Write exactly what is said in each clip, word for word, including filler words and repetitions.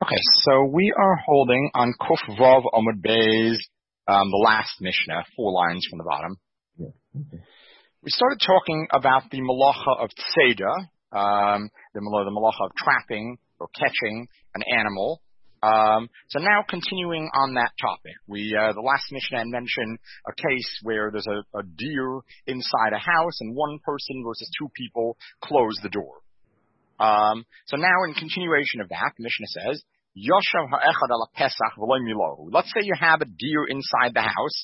Okay, so we are holding on Kuf Vav Amud Beis, um, the last Mishnah, four lines from the bottom. Yeah. Okay. We started talking about the malacha of tzeda, um, the, the malacha of trapping or catching an animal. Um, so now continuing on that topic, we uh, the last Mishnah mentioned a case where there's a, a deer inside a house and one person versus two people close the door. Um, so now in continuation of that, the Mishnah says, Yoshav ha'echad ala pesach v'lo milohu. Let's say you have a deer inside the house,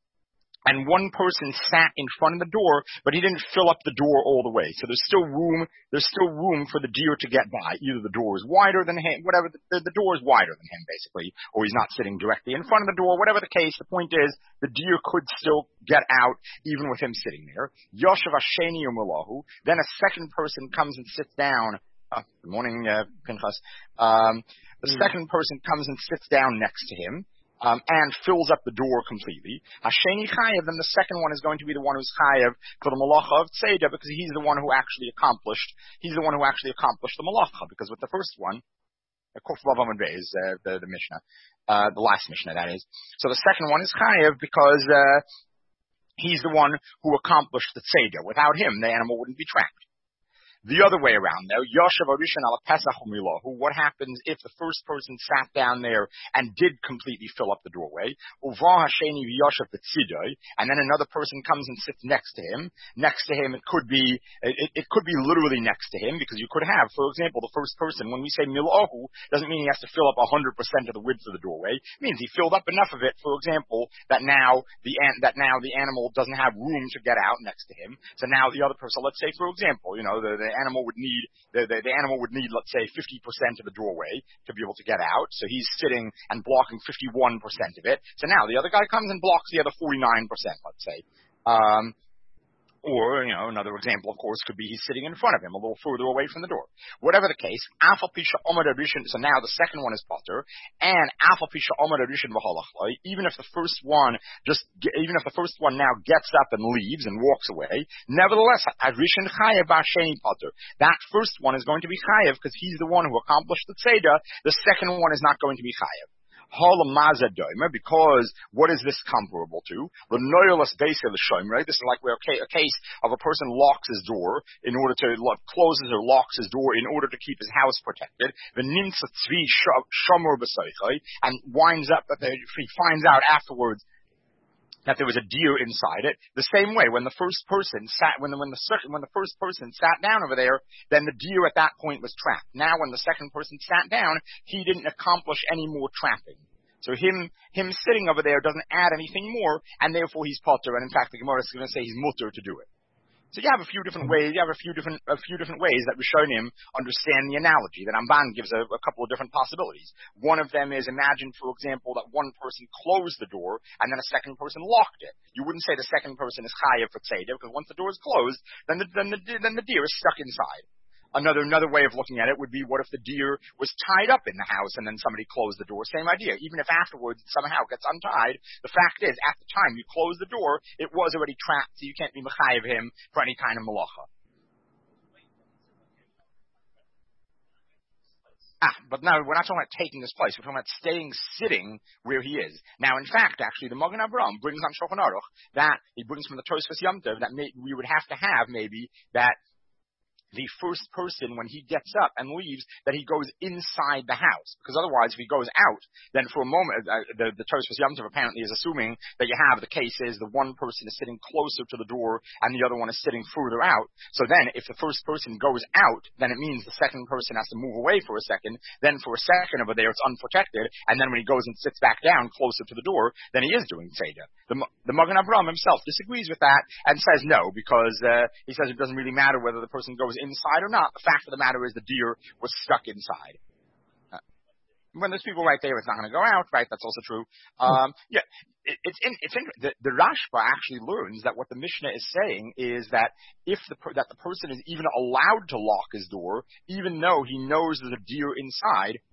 and one person sat in front of the door, but he didn't fill up the door all the way. So there's still room, there's still room for the deer to get by. Either the door is wider than him, whatever, the, the, the door is wider than him, basically, or he's not sitting directly in front of the door, whatever the case, the point is, the deer could still get out, even with him sitting there. Yoshav hasheni u'milohu. Then a second person comes and sits down. Uh, good morning, uh, Pinchas. Um, the mm. second person comes and sits down next to him. Um, and fills up the door completely. Hasheni chayev, then the second one is going to be the one who's chayev for the malacha of tzeda, because he's the one who actually accomplished, he's the one who actually accomplished the malacha, because with the first one, Kuf Vav Amud Beis, uh, the, the Mishnah, uh, the last Mishnah, that is. So the second one is chayev because, uh, he's the one who accomplished the tzeda. Without him, the animal wouldn't be trapped. The other way around, though, Yoshav Arishan ala Pesach u'milohu. What happens if the first person sat down there and did completely fill up the doorway? Uva hasheni v'yoshav b'tzidoi, and then another person comes and sits next to him. Next to him, it could be it, it could be literally next to him, because you could have, for example, the first person. When we say milohu, doesn't mean he has to fill up one hundred percent of the width of the doorway. It means he filled up enough of it, for example, that now the that now the animal doesn't have room to get out next to him. So now the other person, let's say, for example, you know, the, the animal would need the, the, the animal would need, let's say, fifty percent of the doorway to be able to get out. So he's sitting and blocking fifty-one percent of it. So now the other guy comes and blocks the other forty-nine percent, let's say. Um, Or, you know, another example, of course, could be he's sitting in front of him, a little further away from the door. Whatever the case, Afal Pisha Omar Arishan, so now the second one is Potter, and Afal Pisha Omar Arishan V'holachloi, even if the first one just, even if the first one now gets up and leaves and walks away, nevertheless, Arishan Chayev B'Hasheni Potter, that first one is going to be Chayev because he's the one who accomplished the Tzeda, the second one is not going to be Chayev. Because what is this comparable to? The noyolus base of the shomer, right? This is like where a case of a person locks his door in order to closes or locks his door in order to keep his house protected. The nimsa tzvi shomer b'soichai, and winds up that he finds out afterwards that there was a deer inside it. The same way, when the first person sat, when the, when the second, when the first person sat down over there, then the deer at that point was trapped. Now, when the second person sat down, he didn't accomplish any more trapping. So him, him sitting over there doesn't add anything more, and therefore he's potter. And in fact, the Gemara is going to say he's mutter to do it. So you have a few different ways, you have a few different, a few different ways that Rishonim understand the analogy. That Ramban gives a, a couple of different possibilities. One of them is, imagine, for example, that one person closed the door and then a second person locked it. You wouldn't say the second person is chayav for tzedek, because once the door is closed, then the, then the, then the deer is stuck inside. Another, another way of looking at it would be, what if the deer was tied up in the house and then somebody closed the door? Same idea. Even if afterwards it somehow gets untied, the fact is, at the time you closed the door, it was already trapped, so you can't be mechayev him for any kind of malacha. Ah, but now we're not talking about taking his place. We're talking about staying sitting where he is. Now, in fact, actually, the Magen Avraham brings on Shulchan Aruch that he brings from the Tosfos Yom Tov that may, we would have to have maybe that the first person, when he gets up and leaves, that he goes inside the house. Because otherwise, if he goes out, then for a moment, uh, the, the Tosfos Yom Tov apparently is assuming that you have the case is the one person is sitting closer to the door and the other one is sitting further out. So then, if the first person goes out, then it means the second person has to move away for a second. Then for a second over there, it's unprotected. And then when he goes and sits back down closer to the door, then he is doing Tzeda. The, the Magen Avraham himself disagrees with that and says no, because uh, he says it doesn't really matter whether the person goes inside or not. The fact of the matter is the deer was stuck inside. Uh, when there's people right there, it's not going to go out, right? That's also true. Um, yeah, it, it's in, it's in, the, the Rashba actually learns that what the Mishnah is saying is that if the that the person is even allowed to lock his door, even though he knows there's a deer inside,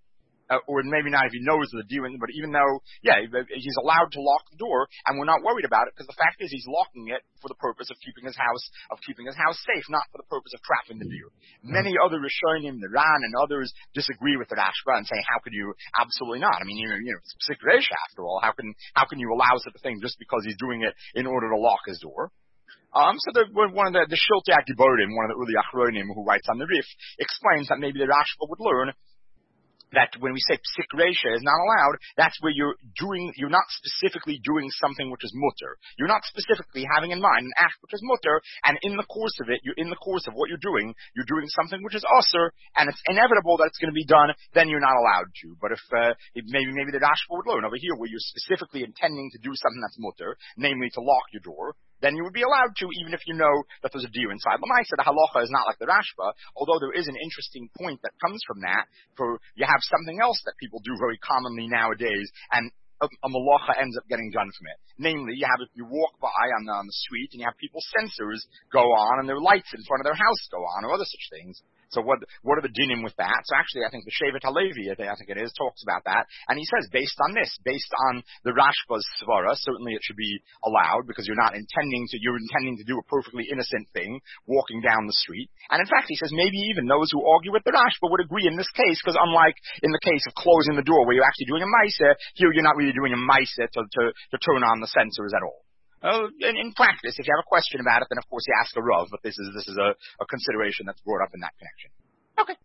Uh, or maybe not if he knows the diun, but even though, yeah, he's allowed to lock the door, and we're not worried about it, because the fact is he's locking it for the purpose of keeping his house, of keeping his house safe, not for the purpose of trapping the deer. Many other Rishonim, the Ran, and others disagree with the Rashba and say, how could you? Absolutely not. I mean, you know, you know, it's Psik Reish after all. How can, how can you allow such a thing just because he's doing it in order to lock his door? Um, so the, one of the, the Shiltei HaGiborim, one of the Uli Achronim who writes on the Rif, explains that maybe the Rashba would learn that when we say psik reisha is not allowed, that's where you're doing, you're not specifically doing something which is mutter. You're not specifically having in mind an act which is mutter, and in the course of it, you're in the course of what you're doing, you're doing something which is usr, and it's inevitable that it's going to be done, then you're not allowed to. But if, uh, if maybe, maybe the Rashba would learn over here where you're specifically intending to do something that's mutter, namely to lock your door, then you would be allowed to, even if you know that there's a deer inside. L'maisa, the halacha is not like the Rashba, although there is an interesting point that comes from that. For you have something else that people do very commonly nowadays, and a, a malacha ends up getting done from it. Namely, you have if you walk by on the, on the street, and you have people's sensors go on, and their lights in front of their house go on, or other such things. So what what are the dinim with that? So actually, I think the Shevet HaLevi, I think, I think it is, talks about that. And he says, based on this, based on the Rashba's svara, certainly it should be allowed, because you're not intending to, you're intending to do a perfectly innocent thing, walking down the street. And in fact, he says, maybe even those who argue with the Rashba would agree in this case, because unlike in the case of closing the door, where you're actually doing a maisa, here you're not really doing a maisa to, to, to turn on the sensors at all. Uh, in, in practice, if you have a question about it, then of course you ask a Rav, but this is this is a, a consideration that's brought up in that connection. Okay.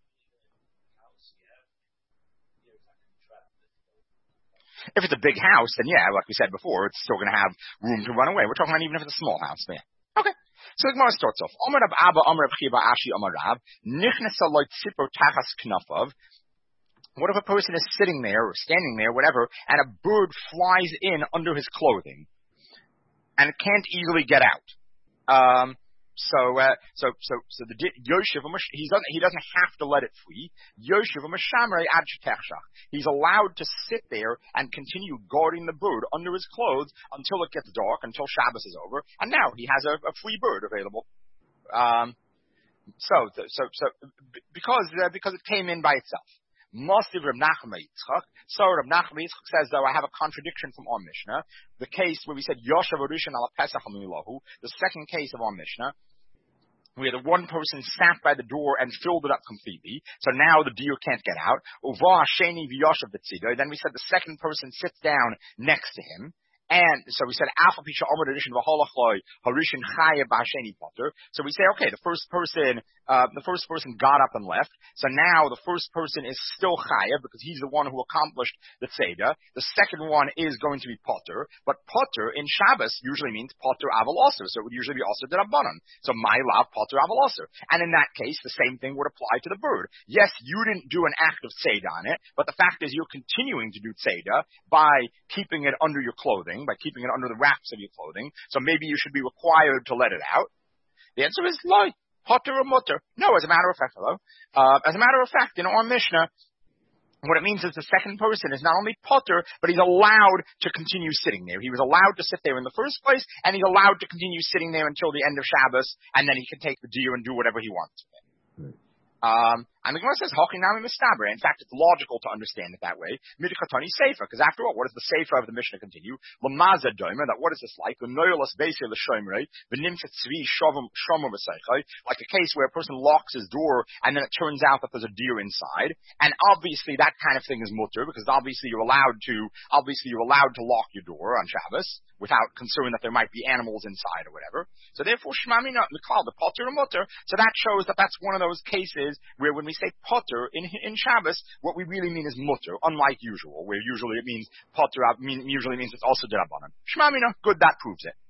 If it's a big house, then yeah, like we said before, it's still going to have room to run away. We're talking about even if it's a small house, but yeah. Okay. So the Gemara starts off. Omer Rab Abba, Omer Rab Chiba, Ashi, Omer Rab, Nichnesa loy tzipor tachas knafav. What if a person is sitting there, or standing there, whatever, and a bird flies in under his clothing? And it can't easily get out. Um, so, uh, so, so, so the Yoshev, he doesn't, he doesn't have to let it free. Yoshev Mashamrei ad shetechshach. He's allowed to sit there and continue guarding the bird under his clothes until it gets dark, until Shabbos is over. And now he has a, a free bird available. Um, so, so, so, because, uh, because it came in by itself. Masiv Reb Nachman Yitzchak. So Reb Nachman Yitzchak says, though, I have a contradiction from our Mishnah. The case where we said Yoshev Rishon ala Pesach Hamilahu, the second case of our Mishnah, where the one person sat by the door and filled it up completely, so now the deer can't get out. Uva Sheni v'Yoshev b'tzido. Then we said the second person sits down next to him. And so we said, so we say, okay, the first person, uh, the first person got up and left. So now the first person is still chayav because he's the one who accomplished the tzeda. The second one is going to be potter, but potter in Shabbos usually means potter aval aser. So it would usually be aser d'Rabbanan. So my lav potter aval aser. And in that case, the same thing would apply to the bird. Yes, you didn't do an act of tzeda on it, but the fact is you're continuing to do tzeda by keeping it under your clothing, by keeping it under the wraps of your clothing. So maybe you should be required to let it out. The answer is loy, potter or mutter. No, as a matter of fact, hello. Uh, as a matter of fact, in our Mishnah, what it means is the second person is not only potter, but he's allowed to continue sitting there. He was allowed to sit there in the first place, and he's allowed to continue sitting there until the end of Shabbos, and then he can take the deer and do whatever he wants with it. Right. Um, and the Gemara says, Hochinami mistaber. In fact, it's logical to understand it that way. Midikatani sefer, because after all, what does the sefer of the Mishnah continue? Lamaza doimer, that what is this like? The noyolus basei l'shomerei, v'nimtzat tzvi shomer v'seichai, like a case where a person locks his door, and then it turns out that there's a deer inside. And obviously that kind of thing is mutter, because obviously you're allowed to, obviously you're allowed to lock your door on Shabbos, without concern that there might be animals inside or whatever. So therefore, shmamina, mikal, the potter and mutter. So that shows that that's one of those cases where when we say potter in in Shabbos, what we really mean is mutter, unlike usual, where usually it means potter, mean, usually means it's also d'Rabbanan. Shmamina, good, that proves it.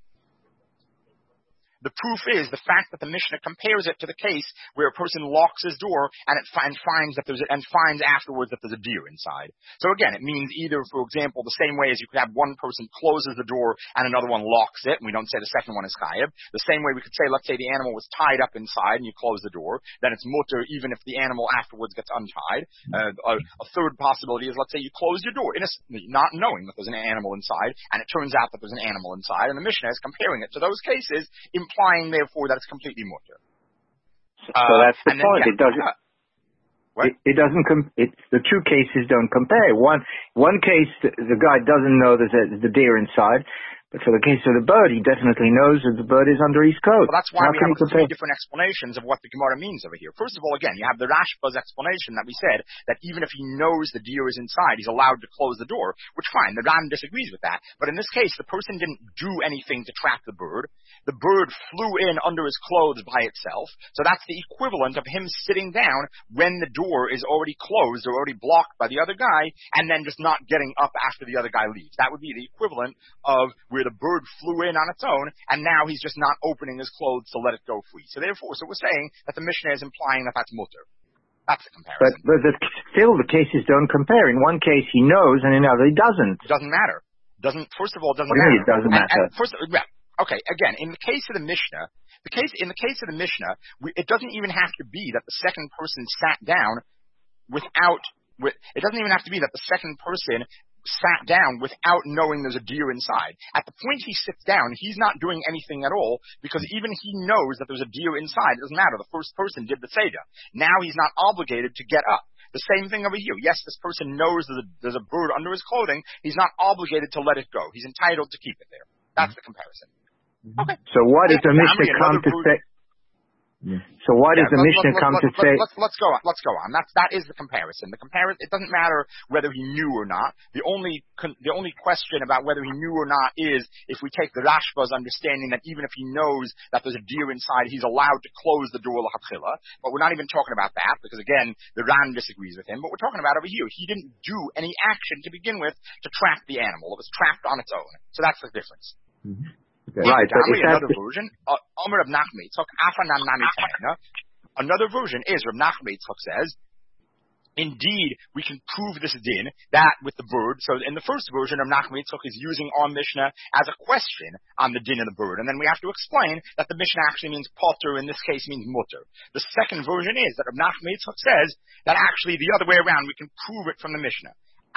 The proof is the fact that the Mishnah compares it to the case where a person locks his door and it find, finds that there's a, and finds afterwards that there's a deer inside. So again, it means either, for example, the same way as you could have one person closes the door and another one locks it, and we don't say the second one is chayav. The same way we could say, let's say the animal was tied up inside and you close the door, then it's mutter even if the animal afterwards gets untied. Uh, a, a third possibility is, let's say you close your door innocently, not knowing that there's an animal inside, and it turns out that there's an animal inside, and the Mishnah is comparing it to those cases, implying therefore that it's completely mutter. So uh, that's the point. Then, yeah, it doesn't. Uh, It, it doesn't. Com- it's the two cases don't compare. One one case, the, the guy doesn't know there's a, the deer inside, but for the case of the bird, he definitely knows that the bird is under his coat. Well, that's why How we can have he three compare? different explanations of what the Gemara means over here. First of all, again, you have the Rashba's explanation that we said that even if he knows the deer is inside, he's allowed to close the door, which fine, the Ram disagrees with that. But in this case, the person didn't do anything to trap the bird. The bird flew in under his clothes by itself. So that's the equivalent of him sitting down when the door is already closed or already blocked by the other guy, and then just not getting up after the other guy leaves. That would be the equivalent of where the bird flew in on its own, and now he's just not opening his clothes to let it go free. So therefore, so we're saying that the Mishnah is implying that that's mutter. That's the comparison. But, but the, still, the cases don't compare. In one case, he knows, and in another, he doesn't. It doesn't matter. Doesn't first of all, it doesn't What do you matter. mean it doesn't and, matter? And first, yeah, okay. Again, in the case of the Mishnah, the case in the case of the Mishnah, we, it doesn't even have to be that the second person sat down without. With, it doesn't even have to be that the second person sat down without knowing there's a deer inside. At the point he sits down, he's not doing anything at all, because even he knows that there's a deer inside. It doesn't matter. The first person did the Seder. Now he's not obligated to get up. The same thing over here. Yes, this person knows there's a, there's a bird under his clothing. He's not obligated to let it go. He's entitled to keep it there. That's the comparison. Okay. So why does the Yeah, Mishnah come to say? Yeah. So why does Yeah, the let's, Mishnah let's, come let's, to say? Let's, let's go on. Let's go on. That's that is the comparison. The comparison. It doesn't matter whether he knew or not. The only con, the only question about whether he knew or not is if we take the Rashba's understanding that even if he knows that there's a deer inside, he's allowed to close the door l'chatchila. But we're not even talking about that, because again, the Ran disagrees with him. But we're talking about over here, he didn't do any action to begin with to trap the animal. It was trapped on its own. So that's the difference. Mm-hmm. Okay. Right, but if another version, uh, Omer of Nachman Yitzchak, Afanan Nami Taina. Another version is, Rav Nachman Yitzchak says, indeed, we can prove this din, that with the bird. So in the first version, Rav Nachman Yitzchak is using our Mishnah as a question on the din of the bird. And then we have to explain that the Mishnah actually means potter, in this case means mutter. The second version is that Rav Nachman Yitzchak says that actually the other way around, we can prove it from the Mishnah.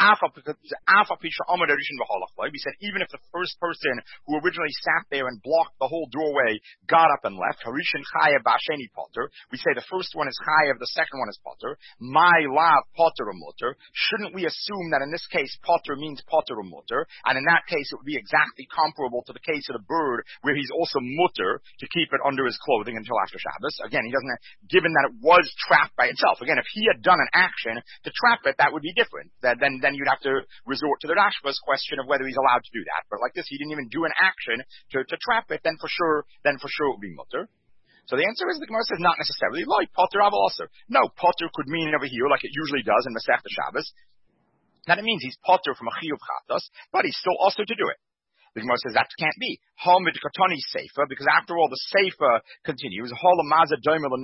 We said even if the first person who originally sat there and blocked the whole doorway got up and left, Harishin Chayev Basheni Potter, we say the first one is Chayev, the second one is Potter. My lav Potter or Mutter. Shouldn't we assume that in this case Potter means Potter or Mutter? And in that case it would be exactly comparable to the case of the bird, where he's also Mutter to keep it under his clothing until after Shabbos. Again, he doesn't, given that it was trapped by itself. Again, if he had done an action to trap it, that would be different. That then then you'd have to resort to the Rashba's question of whether he's allowed to do that. But like this, he didn't even do an action to, to trap it, then for sure, then for sure it would be mutter. So the answer is, the Gemara says not necessarily like potter aval also. No, potter could mean over here, like it usually does in Masechta Shabbos, that it means he's potter from a chiyuv chatos, but he's still also to do it. The Gemara says that can't be. Hamid Katani Sefer, because after all, the Sefer continues. That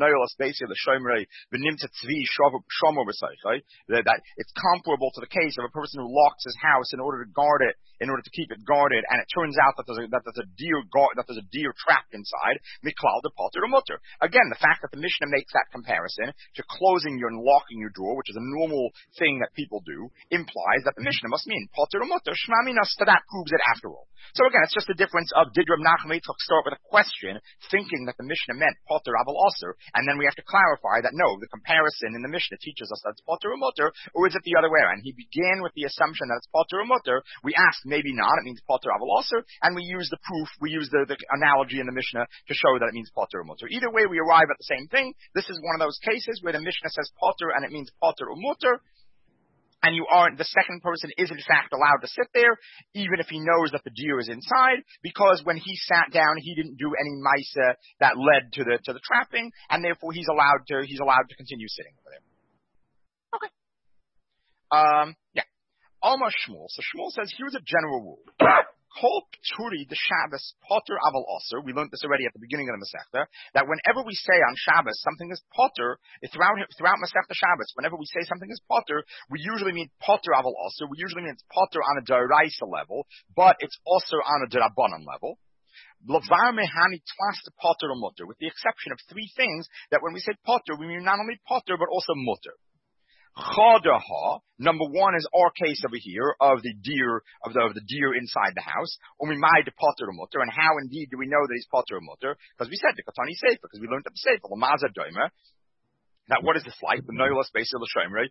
it's comparable to the case of a person who locks his house in order to guard it, in order to keep it guarded, and it turns out that there's a, that there's a deer guard, that there's a deer trapped inside. Miklal de potter or mutter. Again, the fact that the Mishnah makes that comparison to closing your and locking your door, which is a normal thing that people do, implies that the Mishnah must mean potter or mutter. Shmaminas, to that proves it after all. So again, it's just the difference of did Rav Nachman Yitzchak start with a question, thinking that the Mishnah meant potter aval aser, and then we have to clarify that no, the comparison in the Mishnah teaches us that it's potter or mutter, or is it the other way around? He began with the assumption that it's potter or mutter. We asked maybe not, it means potter aval aser, and we use the proof, we use the, the analogy in the Mishnah to show that it means potter or mutter. Either way, we arrive at the same thing. This is one of those cases where the Mishnah says potter and it means potter or mutter. And you aren't, the second person is in fact allowed to sit there, even if he knows that the deer is inside, because when he sat down, he didn't do any maisa that led to the, to the trapping, and therefore he's allowed to, he's allowed to continue sitting over there. Okay. Um, yeah. Alma Shmuel. So Shmuel says, here's a general rule. Kol pturi the Shabbos potter aval aser. We learned this already at the beginning of the Masechta, that whenever we say on Shabbos something is potter, throughout throughout Masechta Shabbos, whenever we say something is potter, we usually mean potter aval aser. We usually mean it's potter on a d'oraisa level, but it's also on a d'rabbanan level. Lavar mehani tlas to potter or mutter, with the exception of three things that when we say potter, we mean not only potter but also mutter. Chadaha, number one is our case over here of the deer of the, of the deer inside the house. Umimai de potter or mutter, and how indeed do we know that he's potter or mutter? Because we said the katani sefer, because we learned at the sefer lamaza doima. Now, what is this like? The noilas basically right?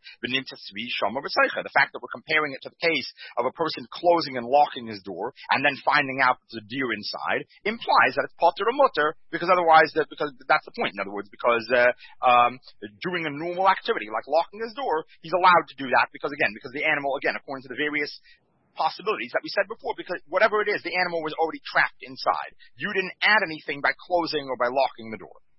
The fact that we're comparing it to the case of a person closing and locking his door and then finding out there's a deer inside implies that it's potter or mutter, because otherwise, that, because that's the point. In other words, because uh, um, doing a normal activity like locking his door, he's allowed to do that because again, because the animal, again, according to the various possibilities that we said before, because whatever it is, the animal was already trapped inside. You didn't add anything by closing or by locking the door.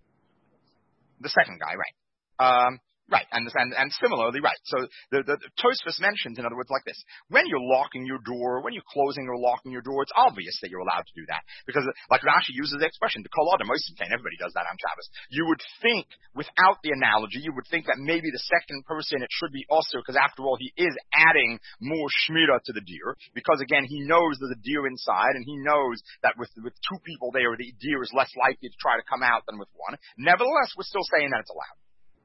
The second guy, right? Um, right, and, and and similarly, right. So the, the, the Tosfos mentions, in other words, like this: when you're locking your door, when you're closing or locking your door, it's obvious that you're allowed to do that because, like Rashi uses the expression, "The kol adam osim kein." Everybody does that on Shabbos. You would think, without the analogy, you would think that maybe the second person it should be also, because after all, he is adding more shmira to the deer, because again, he knows there's a deer inside, and he knows that with with two people there, the deer is less likely to try to come out than with one. Nevertheless, we're still saying that it's allowed.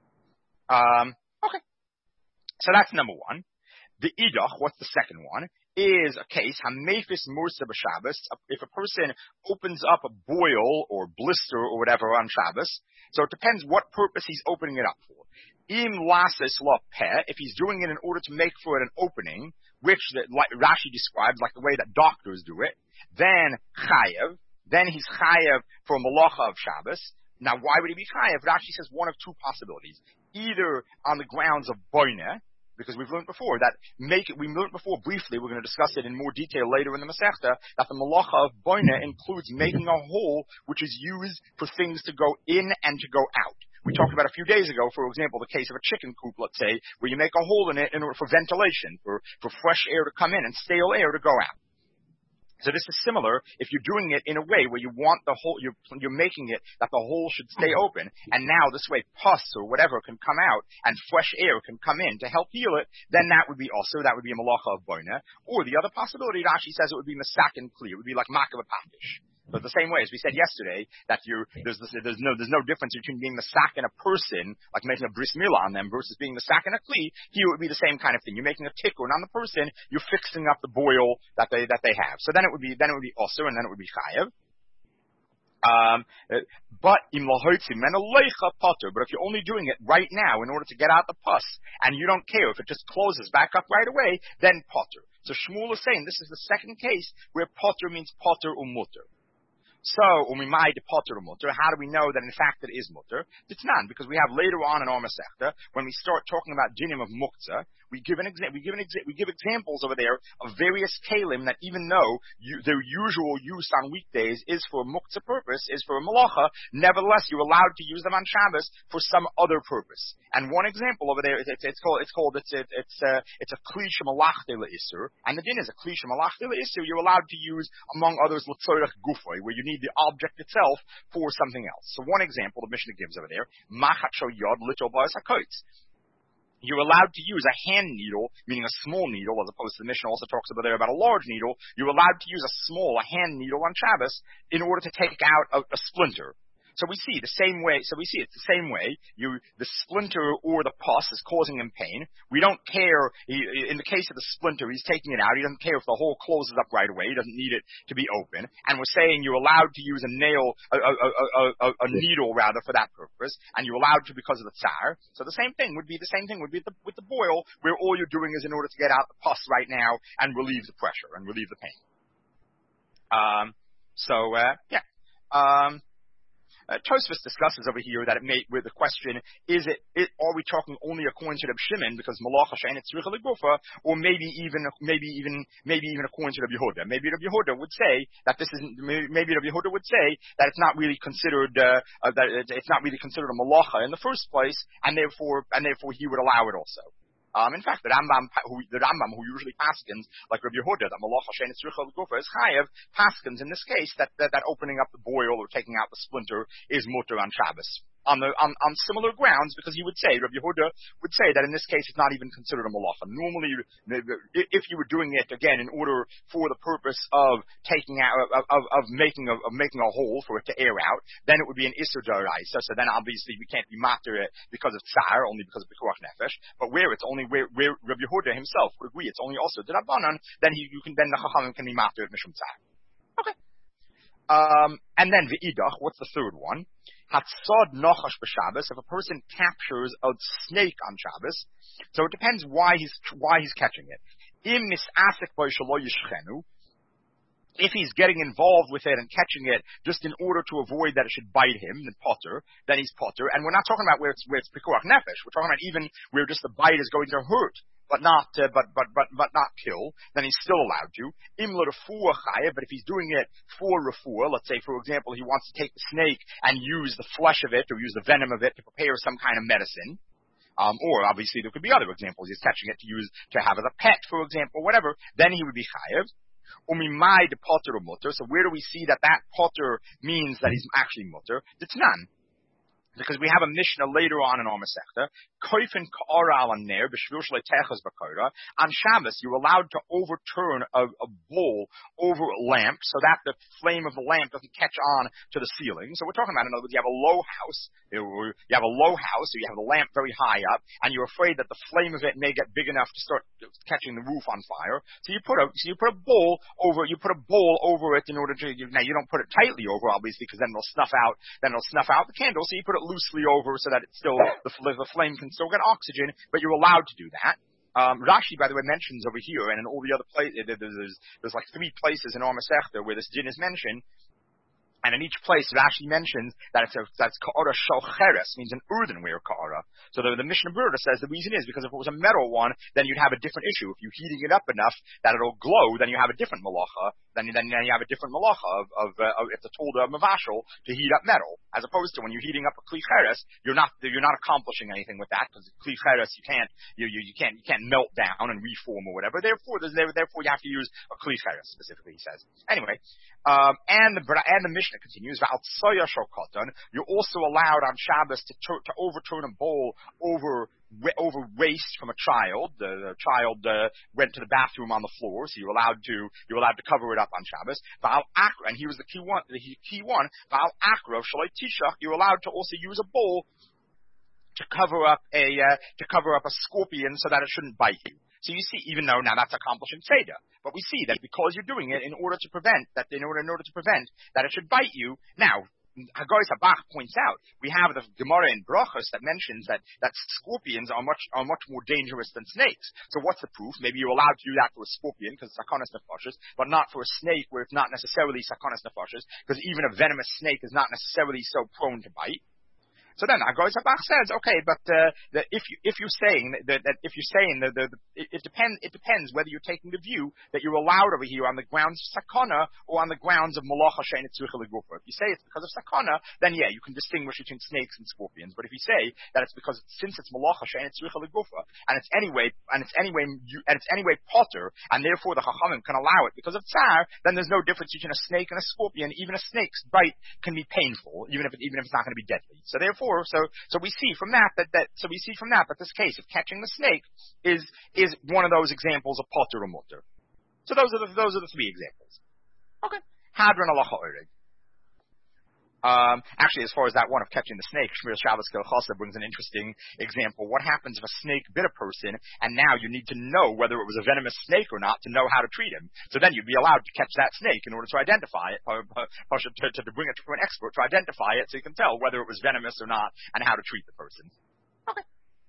Um, okay. So that's number one. The idach, what's the second one, is a case, hamefis mursa b'Shabbos, if a person opens up a boil or blister or whatever on Shabbos, so it depends what purpose he's opening it up for. Im lasis la peh, if he's doing it in order to make for it an opening, which the, like Rashi describes, like the way that doctors do it, then chayev, then he's chayev for malacha of Shabbos. Now, why would he be chayev? Rashi says one of two possibilities. Either on the grounds of boina, because we've learned before that make it, we learned before briefly, we're going to discuss it in more detail later in the Masechta, that the malacha of boina includes making a hole which is used for things to go in and to go out. We talked about a few days ago, for example, the case of a chicken coop, let's say, where you make a hole in it in order for ventilation, for, for fresh air to come in and stale air to go out. So this is similar if you're doing it in a way where you want the hole, you're, you're making it that the hole should stay open, and now this way pus or whatever can come out and fresh air can come in to help heal it, then that would be also, that would be a malacha of boina. Or the other possibility, Rashi says it would be masakin kli, it would be like makav pandish. But the same way as we said yesterday, that you there's there's no there's no difference between being the sack and a person, like making a bris milah on them, versus being the sack and a kli. Here it would be the same kind of thing. You're making a tikkun on the person, you're fixing up the boil that they that they have. So then it would be then it would be also, and then it would be chayev. Um, but im lahotzim menalecha potter. But if you're only doing it right now in order to get out the pus, and you don't care if it just closes back up right away, then potter. So Shmuel is saying this is the second case where potter means potter or mutter. So, umimai de potter mutter, how do we know that in fact it is mutter? It's none, because we have later on in our Masechta, when we start talking about dinim of muktzah, we give an exa- we give an exa- we give examples over there of various kalim that even though you, their usual use on weekdays is for a muktzah purpose, is for a malacha, nevertheless you're allowed to use them on Shabbos for some other purpose. And one example over there is it's, it's called it's called it's it, it's uh, it's a kli shemalachti leisur, and the din is a kli shemalachti leisur. You're allowed to use among others l'tzorech gufay, where you need the object itself for something else. So one example the Mishnah gives over there, machat sho yod litol ba'as hakoitz. You're allowed to use a hand needle, meaning a small needle, as opposed to the Mishnah also talks about there about a large needle. You're allowed to use a small, a hand needle on Shabbos in order to take out a, a splinter. So we see the same way, so we see it's the same way, you, the splinter or the pus is causing him pain. We don't care, he, in the case of the splinter, he's taking it out, he doesn't care if the hole closes up right away, he doesn't need it to be open. And we're saying you're allowed to use a nail, a, a, a, a, a needle rather, for that purpose, and you're allowed to because of the tsar. So the same thing would be, the same thing would be with the, with the boil, where all you're doing is in order to get out the pus right now and relieve the pressure and relieve the pain. Um, so, uh, yeah. Um, Uh, Tosfos discusses over here that it may, with the question, is it, it, are we talking only according to Reb Shimon, because malacha she'ein tzricha legufa, or maybe even, maybe even, maybe even according to Reb Yehuda? Maybe Reb Yehuda would say that this isn't, maybe Reb Yehuda would say that it's not really considered, uh, uh, that it's not really considered a malacha in the first place, and therefore, and therefore he would allow it also. Um, in fact, the Rambam, who, the Rambam, who usually paskins, like Rabbi Yehuda, that malacha she'ein tzricha legufa is chayev, paskins in this case that, that that opening up the boil or taking out the splinter is mutter on Shabbos. On the on, on similar grounds, because he would say, Rabbi Yehuda would say that in this case it's not even considered a malacha. Normally, if you were doing it again in order for the purpose of taking out of, of, of making a of making a hole for it to air out, then it would be an isur d'oraisa. So then obviously we can't be matter it because of tsar, only because of pikuach nefesh. But where it's only where, where Rabbi Yehuda himself would agree, it's only also d'Rabbanan, then he, you can then the chachamim can be matter it mishum tsar. Okay. Um, and then v'idach, what's the third one? Hatzod nochash b'Shabbos, if a person captures a snake on Shabbos, so it depends why he's why he's catching it. Im misasek bo shelo yishchenu, if he's getting involved with it and catching it just in order to avoid that it should bite him, then potter, then he's potter. And we're not talking about where it's where it's pikuach nefesh. We're talking about even where just the bite is going to hurt, but not uh, but but but but not kill. Then he's still allowed to. Im l'refuah chayev, but if he's doing it for refuah, let's say for example he wants to take the snake and use the flesh of it or use the venom of it to prepare some kind of medicine. Um, or obviously there could be other examples. He's catching it to use to have as a pet, for example, whatever. Then he would be chayev. Umimai de potter or mutter. So where do we see that that potter means that he's actually mutter? It's none. Because we have a Mishnah later on in our Masechta, Koifin Ka'ara al ner b'shvil shlei techas b'kora. On Shabbos, you're allowed to overturn a, a bowl over a lamp so that the flame of the lamp doesn't catch on to the ceiling. So we're talking about, in other words, you have a low house, you have a low house, so you have the lamp very high up, and you're afraid that the flame of it may get big enough to start catching the roof on fire. So you put a, so you put a bowl over, you put a bowl over it in order to, now you don't put it tightly over, obviously, because then it'll snuff out, then it'll snuff out the candle. So you put it loosely over so that it's still, the, the flame can still get oxygen, but you're allowed to do that. Um, Rashi, by the way, mentions over here, and in all the other places, there's, there's, there's like three places in our Masechta where this din is mentioned. And in each place, Rashi mentions that it's a, that's ka'ara shalcheres, means an earthenware ka'ara. So the, the Mishnah Berurah says the reason is because if it was a metal one, then you'd have a different issue. If you're heating it up enough that it'll glow, then you have a different malacha. Then, then, then you have a different malacha of, of, uh, of if the tolda of mavashal to heat up metal, as opposed to when you're heating up a kli cheres, you're not you're not accomplishing anything with that because kli cheres you can't you, you you can't you can't melt down and reform or whatever. Therefore, there's therefore you have to use a kli cheres specifically. He says anyway, um, and the and the Mishnah continues. You're also allowed on Shabbos to to overturn a bowl over over waste from a child. The, the child uh, went to the bathroom on the floor, so you're allowed to you're allowed to cover it up on Shabbos. And he was the key one. The key one. You're allowed to also use a bowl to cover up a uh, to cover up a scorpion so that it shouldn't bite you. So you see, even though now that's accomplishing Seder, but we see that because you're doing it in order to prevent that, in order in order to prevent that it should bite you. Now, Hagoy Sabach points out we have the Gemara in Brachos that mentions that that scorpions are much are much more dangerous than snakes. So what's the proof? Maybe you're allowed to do that for a scorpion because sakonas nefashos, but not for a snake where it's not necessarily sakonas nefashos, because even a venomous snake is not necessarily so prone to bite. So then Hagoy Sabach says, okay, but uh, that if you if you're saying that, that if you're saying that the, the, it, it depends it depends whether you're taking the view that you're allowed over here on the grounds of sakana or on the grounds of malacha she'ein tzricha legufa. If you say it's because of sakana, then yeah, you can distinguish between snakes and scorpions. But if you say that it's because since it's malacha she'ein tzricha legufa and it's anyway and it's anyway you, and it's anyway potter and therefore the chachamim can allow it because of tsar, then there's no difference between a snake and a scorpion. Even a snake's bite can be painful, even if it, even if it's not going to be deadly. So therefore. So, so we see from that that, that so we see from that that this case of catching the snake is is one of those examples of potter or mutter. So those are the those are the three examples. Okay. Hadron alacha orig. Um, actually, as far as that one of catching the snake, Shmir Shabbos Kelchasa brings an interesting example. What happens if a snake bit a person, and now you need to know whether it was a venomous snake or not to know how to treat him? So then you'd be allowed to catch that snake in order to identify it, or, or, or to, to, to bring it to an expert to identify it so you can tell whether it was venomous or not and how to treat the person. Okay.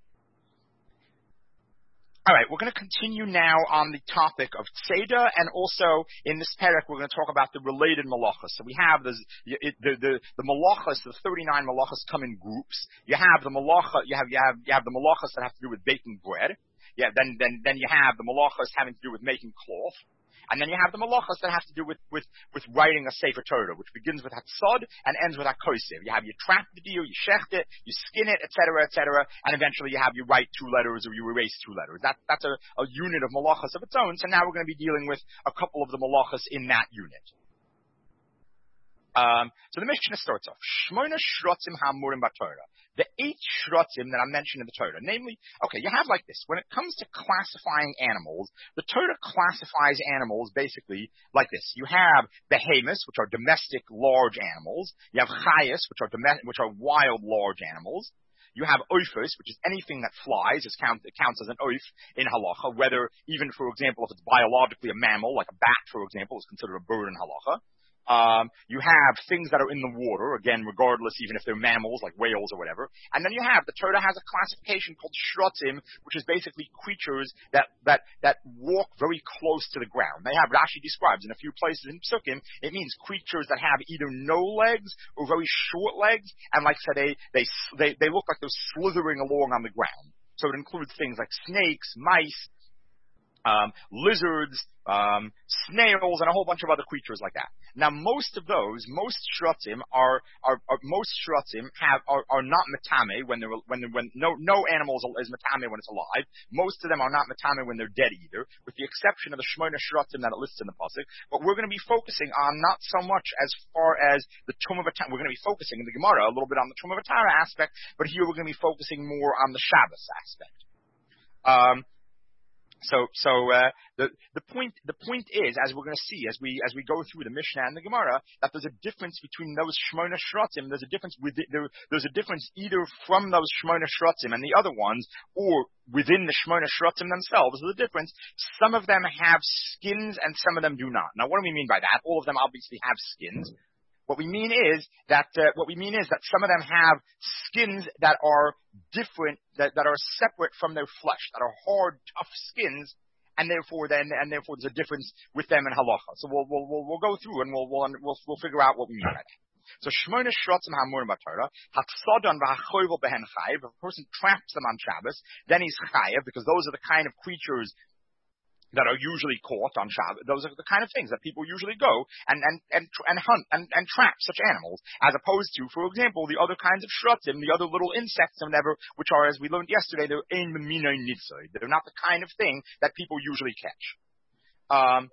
All right, we're going to continue now on the topic of Tzeda, and also in this parak we're going to talk about the related malachas. So we have the the the, the malachas, the thirty-nine malachas come in groups. You have the malacha, you have you have you have the malachas that have to do with baking bread. Yeah, then then then you have the malachas having to do with making cloth. And then you have the malachas that have to do with, with, with writing a Sefer Torah, which begins with Hatzod and ends with Hakosiv. You have you trap the deer, you shecht it, you skin it, et cetera, et cetera, and eventually you have you write two letters or you erase two letters. That, that's a, a unit of malachas of its own. So now we're going to be dealing with a couple of the malachas in that unit. Um, so the Mishnah starts off, Shmoina Shrotzim Hamurim Batorah. The eight shrotzim that I mentioned in the Torah, namely, okay, you have like this. When it comes to classifying animals, the Torah classifies animals basically like this. You have behemoths, which are domestic large animals. You have chayas, which are domestic, which are wild large animals. You have oifos, which is anything that flies. It counts, it counts as an oif in halacha, whether even, for example, if it's biologically a mammal, like a bat, for example, is considered a bird in halacha. Um, you have things that are in the water, again, regardless, even if they're mammals like whales or whatever. And then you have, the Torah has a classification called shrotim, which is basically creatures that, that, that walk very close to the ground. They have, Rashi describes in a few places in Psukim, it means creatures that have either no legs or very short legs, and like I said, they, they, they, they look like they're slithering along on the ground. So it includes things like snakes, mice, Um, lizards, um, snails, and a whole bunch of other creatures like that. Now, most of those, most shrotim are, are, are most shrotim have are, are not metame when they're when they're, when no no animal is metame when it's alive. Most of them are not metame when they're dead either, with the exception of the shmona shrotim that it lists in the pasuk. But we're going to be focusing on not so much as far as the tum of Atara. We're going to be focusing in the Gemara a little bit on the tum of Atara aspect, but here we're going to be focusing more on the Shabbos aspect. Um, So, so uh, the the point the point is, as we're going to see as we as we go through the Mishnah and the Gemara, that there's a difference between those shmona shrotim. There's a difference with there, there's a difference either from those shmona shrotim and the other ones, or within the shmona shrotim themselves. There's a difference. Some of them have skins and some of them do not. Now, what do we mean by that? All of them obviously have skins. What we mean is that uh, what we mean is that some of them have skins that are different, that, that are separate from their flesh, that are hard, tough skins, and therefore then and therefore there's a difference with them in halacha. So we'll we'll we'll, we'll go through and we'll we'll we'll, we'll figure out what we mean by that. So shmona shrotim hamurim b'Torah hatsadon v'hachoyvel behen chayiv. If a person traps them on Shabbos, then he's chayiv, because those are the kind of creatures that are usually caught on Shabbat. Those are the kind of things that people usually go and and and, and hunt and, and trap such animals, as opposed to, for example, the other kinds of shrotim, the other little insects and whatever, which are, as we learned yesterday, they're ein b'minay nitzoy. They're not the kind of thing that people usually catch. Um,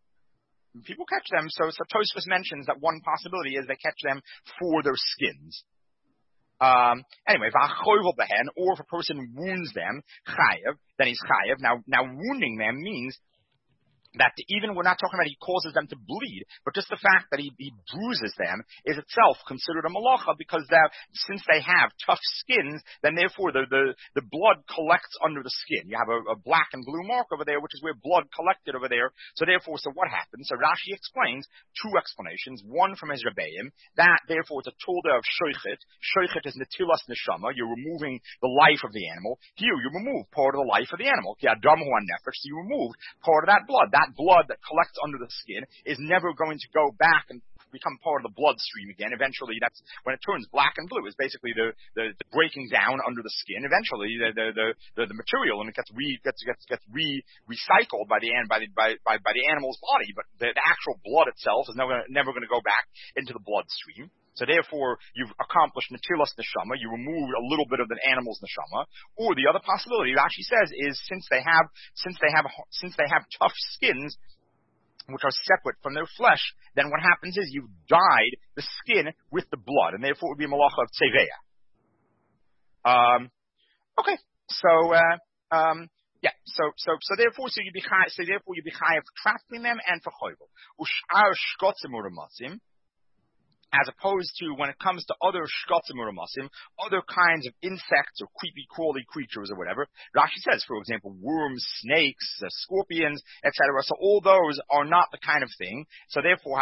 people catch them, so, so Tosfos mentions that one possibility is they catch them for their skins. Um, anyway, v'achoyvel behen, or if a person wounds them, chayev, then he's chayev. Now, now wounding them means that even, we're not talking about he causes them to bleed, but just the fact that he, he bruises them is itself considered a malacha, because that, since they have tough skins, then therefore the, the, the blood collects under the skin. You have a, a black and blue mark over there, which is where blood collected over there. So therefore, so what happens? So Rashi explains two explanations. One from his Rebbeim, that therefore it's a tolda of shoichet. Shoichet is netilas neshama. You're removing the life of the animal. Here, you remove part of the life of the animal. Ki adam hu nefesh, so you remove part of that blood. That blood that collects under the skin is never going to go back and become part of the bloodstream again. Eventually, that's when it turns black and blue, is basically the, the, the breaking down under the skin. Eventually, the the the, the, the material and it gets re gets gets gets re recycled by the by the by, by, by the animal's body, but the, the actual blood itself is never never going to go back into the bloodstream. So therefore, you've accomplished netilas neshama. You remove a little bit of the animal's neshama. Or the other possibility, Rashi says, is since they have since they have since they have tough skins, which are separate from their flesh, then what happens is you've dyed the skin with the blood, and therefore it would be a malacha of tzeveya. Um, okay, so uh, um, yeah, so so so therefore, so you be chay, so therefore you be chayav for trapping them and for choyvel. Ushar shkotzim uramatzim. As opposed to when it comes to other shkotzim uramasim, other kinds of insects or creepy, crawly creatures or whatever. Rashi says, for example, worms, snakes, uh, scorpions, et cetera. So all those are not the kind of thing. So therefore,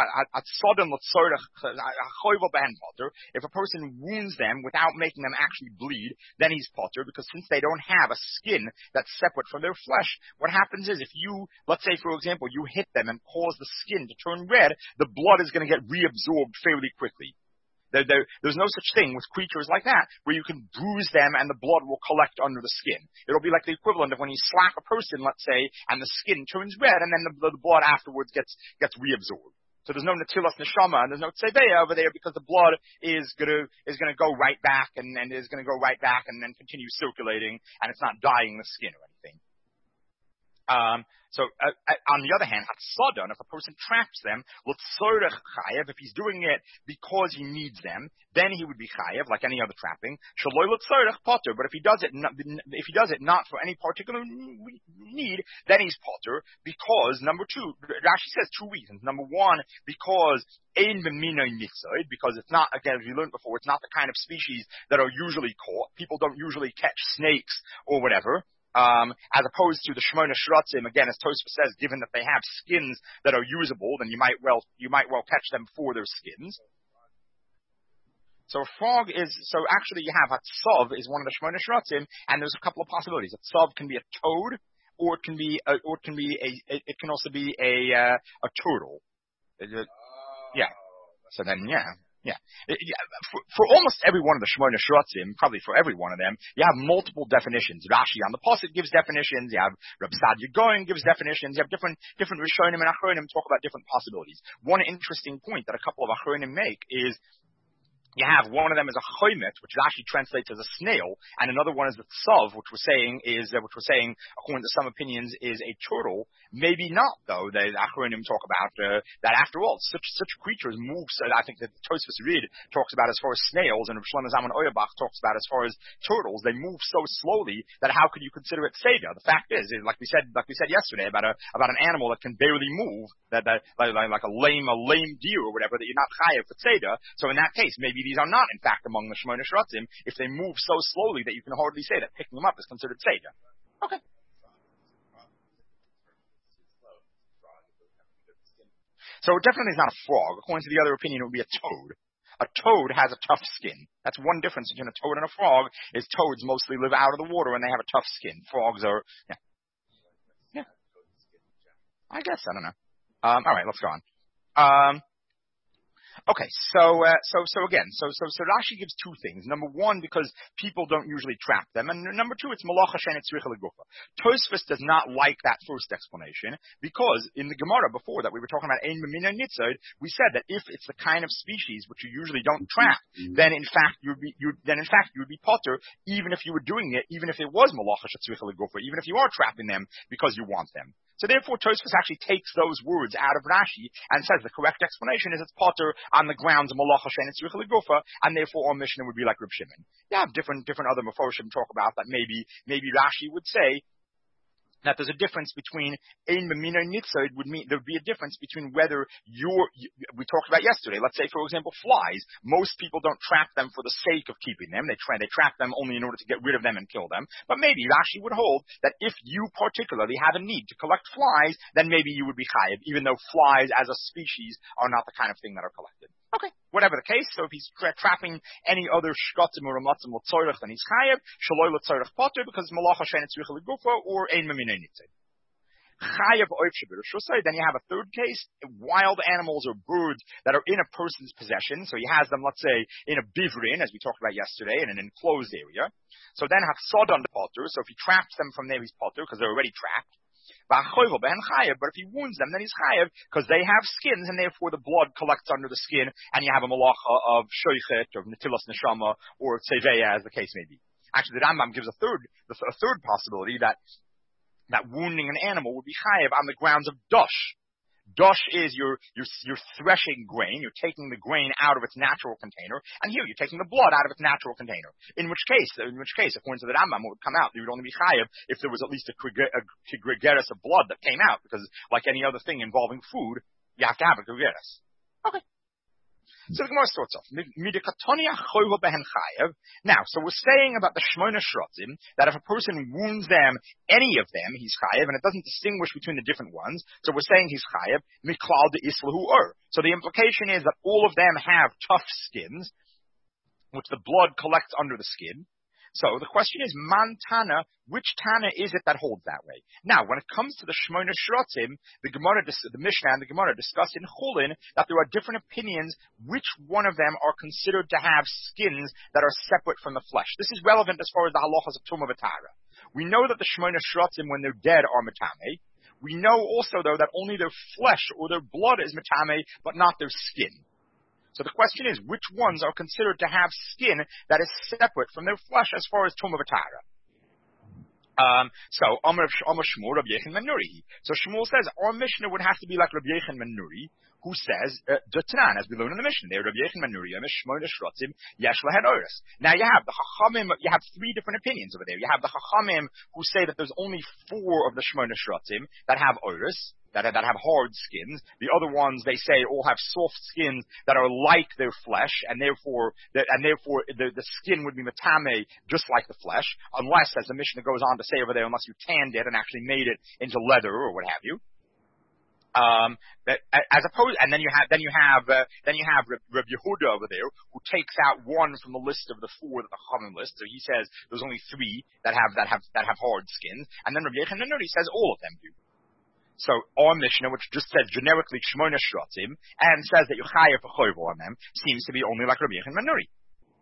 if a person wounds them without making them actually bleed, then he's potter, because since they don't have a skin that's separate from their flesh, what happens is if you, let's say, for example, you hit them and cause the skin to turn red, the blood is going to get reabsorbed fairly quickly. Quickly. There, there, there's no such thing with creatures like that where you can bruise them and the blood will collect under the skin. It'll be like the equivalent of when you slap a person, let's say, and the skin turns red, and then the, the blood afterwards gets gets reabsorbed. So there's no netilas neshama and there's no tzeveya over there, because the blood is gonna is gonna go right back and, and is gonna go right back and then continue circulating, and it's not dyeing the skin or anything. Um, so uh, on the other hand, hatzadon, if a person traps them, l'tzorech chayev, if he's doing it because he needs them, then he would be chayev, like any other trapping. Shaloi l'tzorech potter, but if he does it, not, if he does it not for any particular need, then he's potter, because number two, Rashi says two reasons. Number one, because ein b'minay nitzoid, because it's not, again, as we learned before, it's not the kind of species that are usually caught. People don't usually catch snakes or whatever. Um, as opposed to the Shmona Shratzim, again, as Tosfos says, given that they have skins that are usable, then you might well you might well catch them for their skins. So a frog is so actually you have a Tzav is one of the Shmona Shratzim, and there's a couple of possibilities. A Tzav can be a toad, or it can be a, or it can be a it, it can also be a uh, a turtle. It, it, yeah. So then yeah. Yeah. For, for almost every one of the Shmona Shratzim, probably for every one of them, you have multiple definitions. Rashi on the Pasuk gives definitions. You have Reb Sadia Goyen gives definitions. You have different different Rishonim and Achronim talk about different possibilities. One interesting point that a couple of Achronim make is you have one of them as a chomet, which Rashi translates as a snail, and another one is the tzav, which we're saying is, uh, which we're saying, according to some opinions, is a turtle. Maybe not, though. The Achronim talk about uh, that. After all, such such creatures move. So I think that the Tosfos Rid talks about as far as snails, and Shlomo Zalman Auerbach talks about as far as turtles. They move so slowly that how could you consider it seder? The fact is, is, like we said, like we said yesterday about a about an animal that can barely move, that that like, like a lame a lame deer or whatever, that you're not chayav for seder. So in that case, maybe these are not, in fact, among the Shmona Shratzim, if they move so slowly that you can hardly say that picking them up is considered Seder. Okay. So it definitely is not a frog. According to the other opinion, it would be a toad. A toad has a tough skin. That's one difference between a toad and a frog, is toads mostly live out of the water and they have a tough skin. Frogs are, yeah. Yeah. I guess, I don't know. Um, all right, let's go on. Um, Okay, so, uh, so, so again, so, so, so Rashi gives two things. Number one, because people don't usually trap them, and number two, it's malacha she'ein tzricha legufa. Tosfos does not like that first explanation, because in the Gemara before that, we were talking about ein mamina nitzod, we said that if it's the kind of species which you usually don't trap, then in fact, you'd be, you'd, then in fact, you would be potter, even if you were doing it, even if it was malacha she'tzricha legufa, even if you are trapping them because you want them. So therefore, Tosfos actually takes those words out of Rashi and says the correct explanation is it's potter on the grounds of malacha she'ein tzricha legufa, and therefore our Mishnah would be like Reb Shimon. You have different different other Meforshim talk about that. Maybe maybe Rashi would say that there's a difference between ein mamina nitzod would mean there would be a difference between whether you're you, we talked about yesterday. Let's say, for example, flies. Most people don't trap them for the sake of keeping them. They try they trap them only in order to get rid of them and kill them. But maybe Rashi would hold that if you particularly have a need to collect flies, then maybe you would be chayav, even though flies as a species are not the kind of thing that are collected. Okay, whatever the case. So if he's tra- trapping any other shkotzim or amatzim l'tzorich, then he's chayav shaloi l'tzorich potter because malacha she'ein tzricha legufa or ein mamina nitzod. Chayav oif shebirushay. Then you have a third case: wild animals or birds that are in a person's possession. So he has them, let's say, in a bivrin, as we talked about yesterday, in an enclosed area. So then hafsod on the potter. So if he traps them from there, he's potter because they're already trapped. But if he wounds them, then he's chayav because they have skins, and therefore the blood collects under the skin, and you have a malacha of shoichet, of netilas neshama, or tzeveya, as the case may be. Actually, the Rambam gives a third, a third possibility that that wounding an animal would be chayav on the grounds of dush. Dush is you're, you're, you're threshing grain, you're taking the grain out of its natural container, and here you're taking the blood out of its natural container. In which case, in which case, according to the Rambam, what would come out, you would only be chayav if there was at least a kigregeres of blood that came out, because like any other thing involving food, you have to have a kigregeres. Okay. So the Gemara starts off. Now, so we're saying about the Shmona Shratzim that if a person wounds them, any of them, he's chayav, and it doesn't distinguish between the different ones. So we're saying he's chayav miklal de islahu ur. So the implication is that all of them have tough skins, which the blood collects under the skin. So the question is, man Tana, which Tana is it that holds that way? Now, when it comes to the Shmona Shratzim, the Gemara, the Mishnah and the Gemara discuss in Chulin that there are different opinions which one of them are considered to have skins that are separate from the flesh. This is relevant as far as the halachas of Tumah v'Tara. We know that the Shmona Shratzim, when they're dead, are metame. We know also, though, that only their flesh or their blood is metame, but not their skin. So the question is, which ones are considered to have skin that is separate from their flesh as far as Tumah v'Tara? Um, so, Amar Shmuel, Rabbi Yechon ben Nuri. So Shmuel says, our Mishnah would have to be like Rabbi Yechon ben Nuri, who says, Dutnan, as we learn in the Mishnah, there, Rabbi Yechon ben Nuri, Shmona Shratzim, Yesh Lahed Oris. Now you have the Chachamim, you have three different opinions over there. You have the Chachamim who say that there's only four of the Shmona Shratzim that have Oris. that, that have hard skins. The other ones, they say, all have soft skins that are like their flesh, and therefore, the, and therefore the, the skin would be metame, just like the flesh, unless, as the Mishnah goes on to say over there, unless you tanned it and actually made it into leather or what have you. Um, that, as opposed, and then you have, then you have, uh, then you have Reb Yehuda over there, who takes out one from the list of the four that the Chachamim list. So he says there's only three that have, that have, that have hard skins. And then Reb Yochanan ben Nuri says all of them do. So our Mishnah, which just says generically Shmona Shratzim, and says that you chayav a choyvo on them, seems to be only like Reb Yochanan ben Nuri.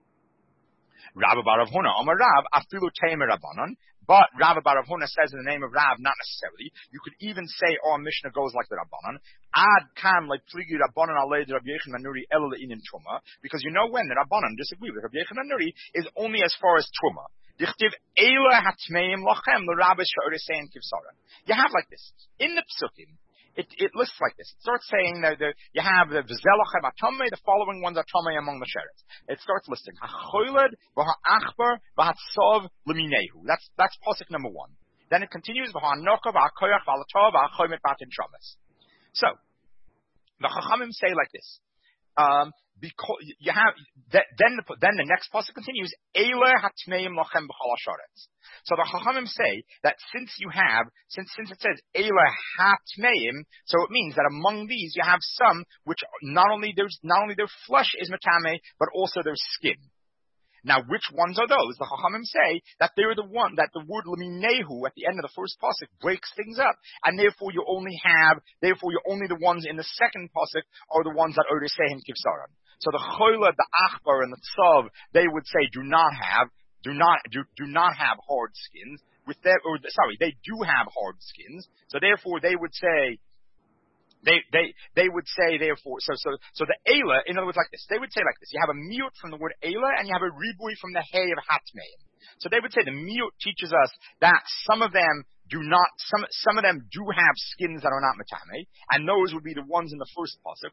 Rabbi bar Rav Huna, Amar Rav, afilu teimer Rabbanon. But Rav bar Rav Huna says in the name of Rav, not necessarily. You could even say our Mishnah goes like the Rabbanon. Ad kam like pligi Rabbanon alei Rabbi Yochanan ben Nuri el le'inin truma. Because you know when the Rabbanon disagree with Rabbi Yochanan ben Nuri is only as far as truma. Dichtiv eila hatmeim lachem l'Rabbis she'oresein kivsara. You have like this in the psukim. It, it lists like this. It starts saying that the, you have the v'zelachem atomei, the following ones are tomei among the sheretz. It starts listing ha'choyled, v'ha'achbar, v'ha'tzov l'minehu. That's, that's pasuk number one. Then it continues v'ha'anoka, v'ha'koyach, v'ha'latov, v'ha'choymet batin shamas. So, the Chachamim say like this. Um, because you have, then the, then the next pasuk continues, Eile hatmeim lachem b'chol ha'sharetz. So the Chachamim say that since you have, since, since it says Eile hatmeim, so it means that among these you have some which not only there's, not only their flesh is metame, but also their skin. Now, which ones are those? The Chachamim say that they're the one, that the word leminehu at the end of the first pasuk breaks things up, and therefore you only have, therefore you're only the ones in the second pasuk are the ones that are sehin kivsaran. So the chola, the achbar, and the tzav, they would say do not have, do not, do, do not have hard skins. With their, or sorry, they do have hard skins. So therefore they would say, They they they would say therefore so so so the Eila, in other words, like this. They would say like this. You have a miut from the word Eila and you have a ribui from the hay of hatmeim. So they would say the miut teaches us that some of them do not some some of them do have skins that are not metame, and those would be the ones in the first pasuk.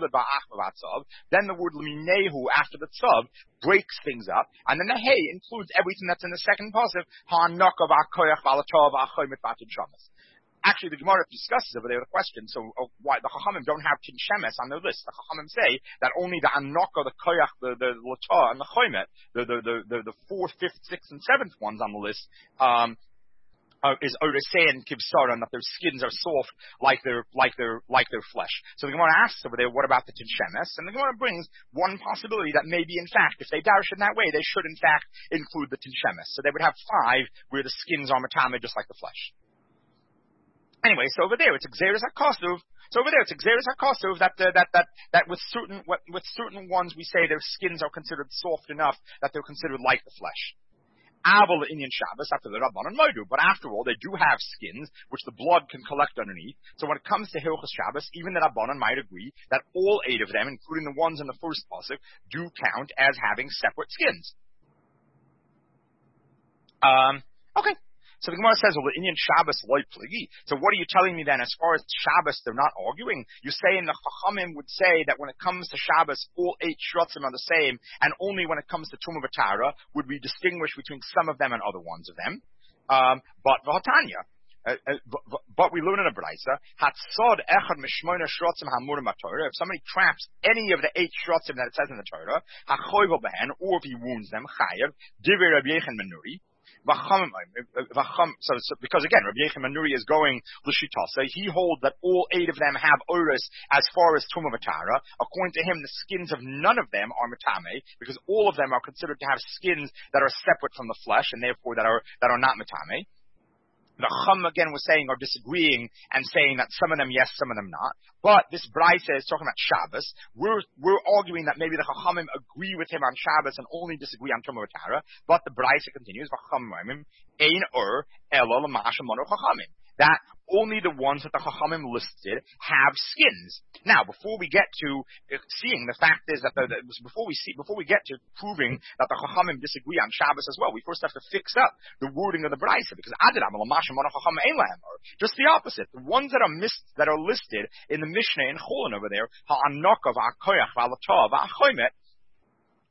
Then the word leminehu after the tzav breaks things up, and then the hay includes everything that's in the second pasuk. Ha'anakav ha'koyach v'alatov ha'choymet batin shamas. Actually, the Gemara discusses over there the question, so uh, why the Chachamim don't have Tin Shemes on their list. The Chachamim say that only the Anaka, the Koyach, the, the Lata, and the Choymet, the, the, the, the, the fourth, fifth, sixth, and seventh ones on the list, um, uh, is Oresei and Kibsara, and that their skins are soft like their, like their, like their flesh. So the Gemara asks over there, what about the Tin Shemes? And the Gemara brings one possibility that maybe, in fact, if they darsh in that way, they should, in fact, include the Tin Shemes. So they would have five where the skins are matame just like the flesh. Anyway, so over there it's Xeris HaKosov. So over there it's Xeris HaKosov that, uh, that, that, that with certain, with certain ones we say their skins are considered soft enough that they're considered like the flesh. Aval Inyan Shabbos after the Rabbanon Modu. But after all, they do have skins which the blood can collect underneath. So when it comes to Hilchos Shabbos, even the Rabbanon might agree that all eight of them, including the ones in the first pasuk, do count as having separate skins. Um, okay. So the Gemara says, well, the Inyan Shabbos loy pligi. So what are you telling me then? As far as Shabbos, they're not arguing. You're saying the Chachamim would say that when it comes to Shabbos, all eight shrotzim are the same, and only when it comes to Tumah V'Tara would we distinguish between some of them and other ones of them. Um, but V'Hatanya, uh, uh, but, but we learn in a Braisa, Hatzod Echad Mishmona Shrotzim Hamurim HaTorah. If somebody traps any of the eight shrotzim that it says in the Torah, HaChoyvel Behen, or if he wounds them, Chayev, Divrei Rabbi Yochanan ben Nuri. So, so, because again, Rabbi Yochanan ben Nuri is going l'shitasa. He holds that all eight of them have oris as far as Tumah V'Tara. According to him, the skins of none of them are metame, because all of them are considered to have skins that are separate from the flesh, and therefore that are that are not metame. The Chum again was saying, or disagreeing, and saying that some of them yes, some of them not. But this Braisa is talking about Shabbos. We're, we're arguing that maybe the Chachamim agree with him on Shabbos and only disagree on Tumah V'Tara. But the Braisa continues, V'Chachamim, Ein Ur, Elo L'Masha Mono Chachamim. That only the ones that the Chachamim listed have skins. Now, before we get to seeing, the fact is that the, the, before we see, before we get to proving that the Chachamim disagree on Shabbos as well, we first have to fix up the wording of the Braisa, because Adidam L'Masha Mono Chachamim Ein Lahem, or just the opposite. The ones that are missed, that are listed in the Mishnah in Cholon over there, Ha'anokah V'Akoyach V'Alatah V'Achoymet,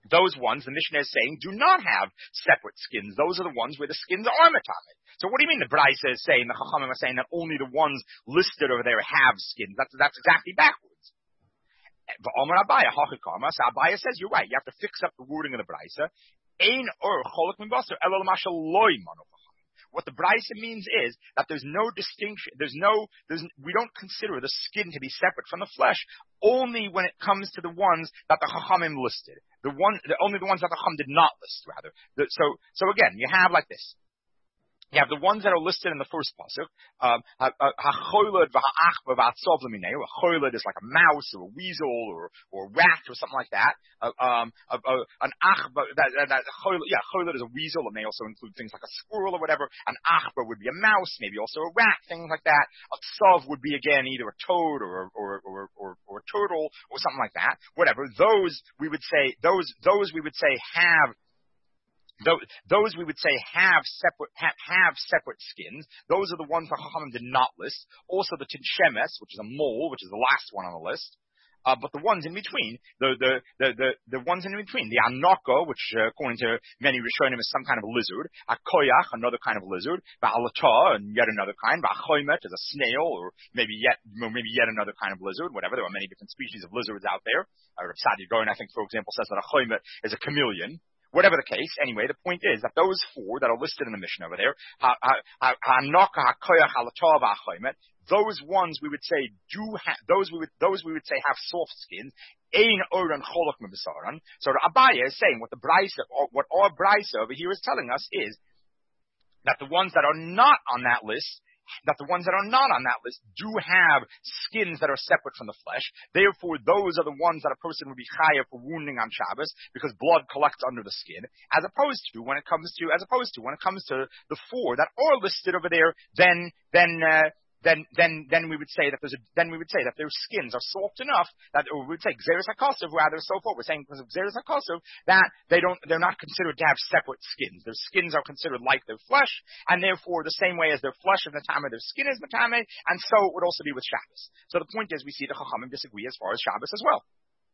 those ones, the Mishnah is saying, do not have separate skins. Those are the ones where the skins are metame. So what do you mean the Braisa is saying, the Chachamim are saying that only the ones listed over there have skins? That's, that's exactly backwards. But Omar Abaya, Hachikama, so Abaya says, you're right, you have to fix up the wording of the Braisa. Ein or cholok min basar, elol mashal loy manu. What the Braisa means is that there's no distinction, there's no, there's, we don't consider the skin to be separate from the flesh, only when it comes to the ones that the Chachamim listed. The one, the, only the ones that the Chacham did not list, rather. The, so, so again, you have like this. You have the ones that are listed in the first pasuk. Um, ha-choyled v'ha'achba v'atzov l'minei. A choyled is like a mouse or a weasel or or a rat or something like that. Uh, um, a, a, an achba, that, that, that choyled, yeah, choyled is a weasel. It may also include things like a squirrel or whatever. An achba would be a mouse, maybe also a rat, things like that. A tzov would be again either a toad or or or or, or a turtle or something like that. Whatever. Those we would say those those we would say have. Those we would say have separate have, have separate skins. Those are the ones the Chachamim did not list. Also the Tinshemes, which is a mole, which is the last one on the list. Uh, but the ones in between, the the the the, the ones in between, the Anoko, which uh, according to many Rishonim is some kind of a lizard, a Koyach, another kind of a lizard, Ba'alata, and yet another kind, Ba'choymet is a snail, or maybe yet maybe yet another kind of lizard. Whatever, there are many different species of lizards out there. Uh, Sadi Goin, I think, for example, says that a Choymet is a chameleon. Whatever the case, anyway, the point is that those four that are listed in the Mishnah over there, those ones we would say do have, those we would, those we would say have soft skins. So Abaya is saying what the Braisa, what our Braisa over here is telling us is that the ones that are not on that list, that the ones that are not on that list do have skins that are separate from the flesh. Therefore, those are the ones that a person would be chayav for wounding on Shabbos because blood collects under the skin. As opposed to when it comes to, as opposed to when it comes to the four that are listed over there, then then. Uh, Then, then, then we would say that there's a, then we would say that their skins are soft enough that, or we would say Xeris HaKosov, rather, so forth. We're saying because of Xeris HaKosov that they don't, they're not considered to have separate skins. Their skins are considered like their flesh, and therefore the same way as their flesh is Matame, their skin is Matame, and so it would also be with Shabbos. So the point is we see the Chachamim disagree as far as Shabbos as well.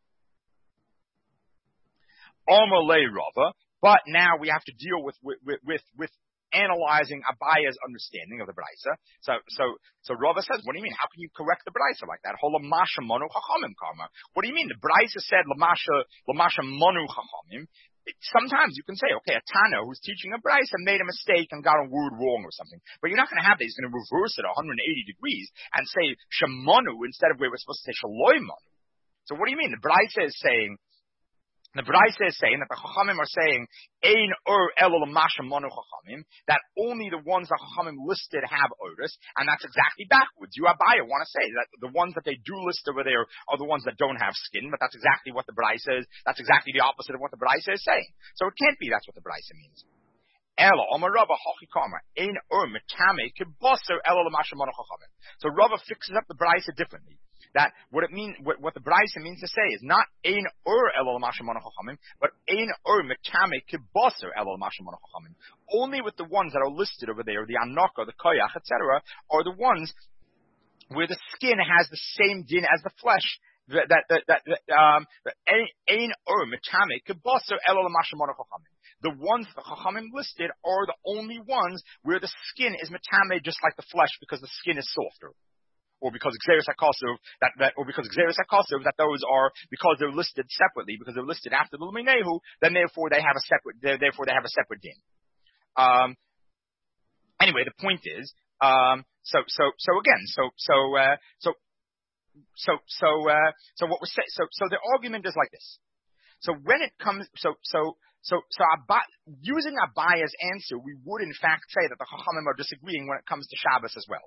Omer Rava, but now we have to deal with, with, with, with analyzing Abaya's understanding of the Braisa. So, so, so Rava says, what do you mean? How can you correct the Braisa like that? Holamasha monu chachamim karma. What do you mean? The Braisa said lamasha, lamasha monu chachamim. Sometimes you can say, okay, a Tana who's teaching a Braisa made a mistake and got a word wrong or something. But you're not going to have that. He's going to reverse it one hundred eighty degrees and say shemanu instead of where we're supposed to say shaloi manu. So what do you mean? The Braisa is saying, The Braisa is saying that the Chachamim are saying Ein Ur Elo L'Masha Monu Chachamim, that only the ones that Chachamim listed have Oris, and that's exactly backwards. You Abaya want to say that the ones that they do list over there are the ones that don't have skin, but that's exactly what the Braisa is. That's exactly the opposite of what the Braisa is saying. So it can't be that's what the Braisa means. Elo Omar Rava Hachikama Ein Ur Metame Kibosser Elo L'Masha Monu Chachamim. So Rava fixes up the Braisa differently. That what it means, what, what the Braisa means to say is not ein ur elo l'masha manu chachamim, but ein ur metame kiboser elo l'masha manu chachamim. Only with the ones that are listed over there, the anaka, the koyach, et cetera, are the ones where the skin has the same din as the flesh. That that that, that um ein ur metame kiboser elo l'masha manu chachamim. The ones the chachamim listed are the only ones where the skin is metame, just like the flesh, because the skin is softer. Or because Xeris HaKosov, that, that, or because Xeris HaKosov, that those are, because they're listed separately, because they're listed after the Luminehu, then therefore they have a separate, therefore they have a separate din. Um, anyway, the point is, um, so, so, so again, so, so, uh, so, so, so, uh, so what we're saying, so, so the argument is like this. So when it comes, so, so, so, so Abba, using Abaya's answer, we would in fact say that the Chachamim are disagreeing when it comes to Shabbos as well.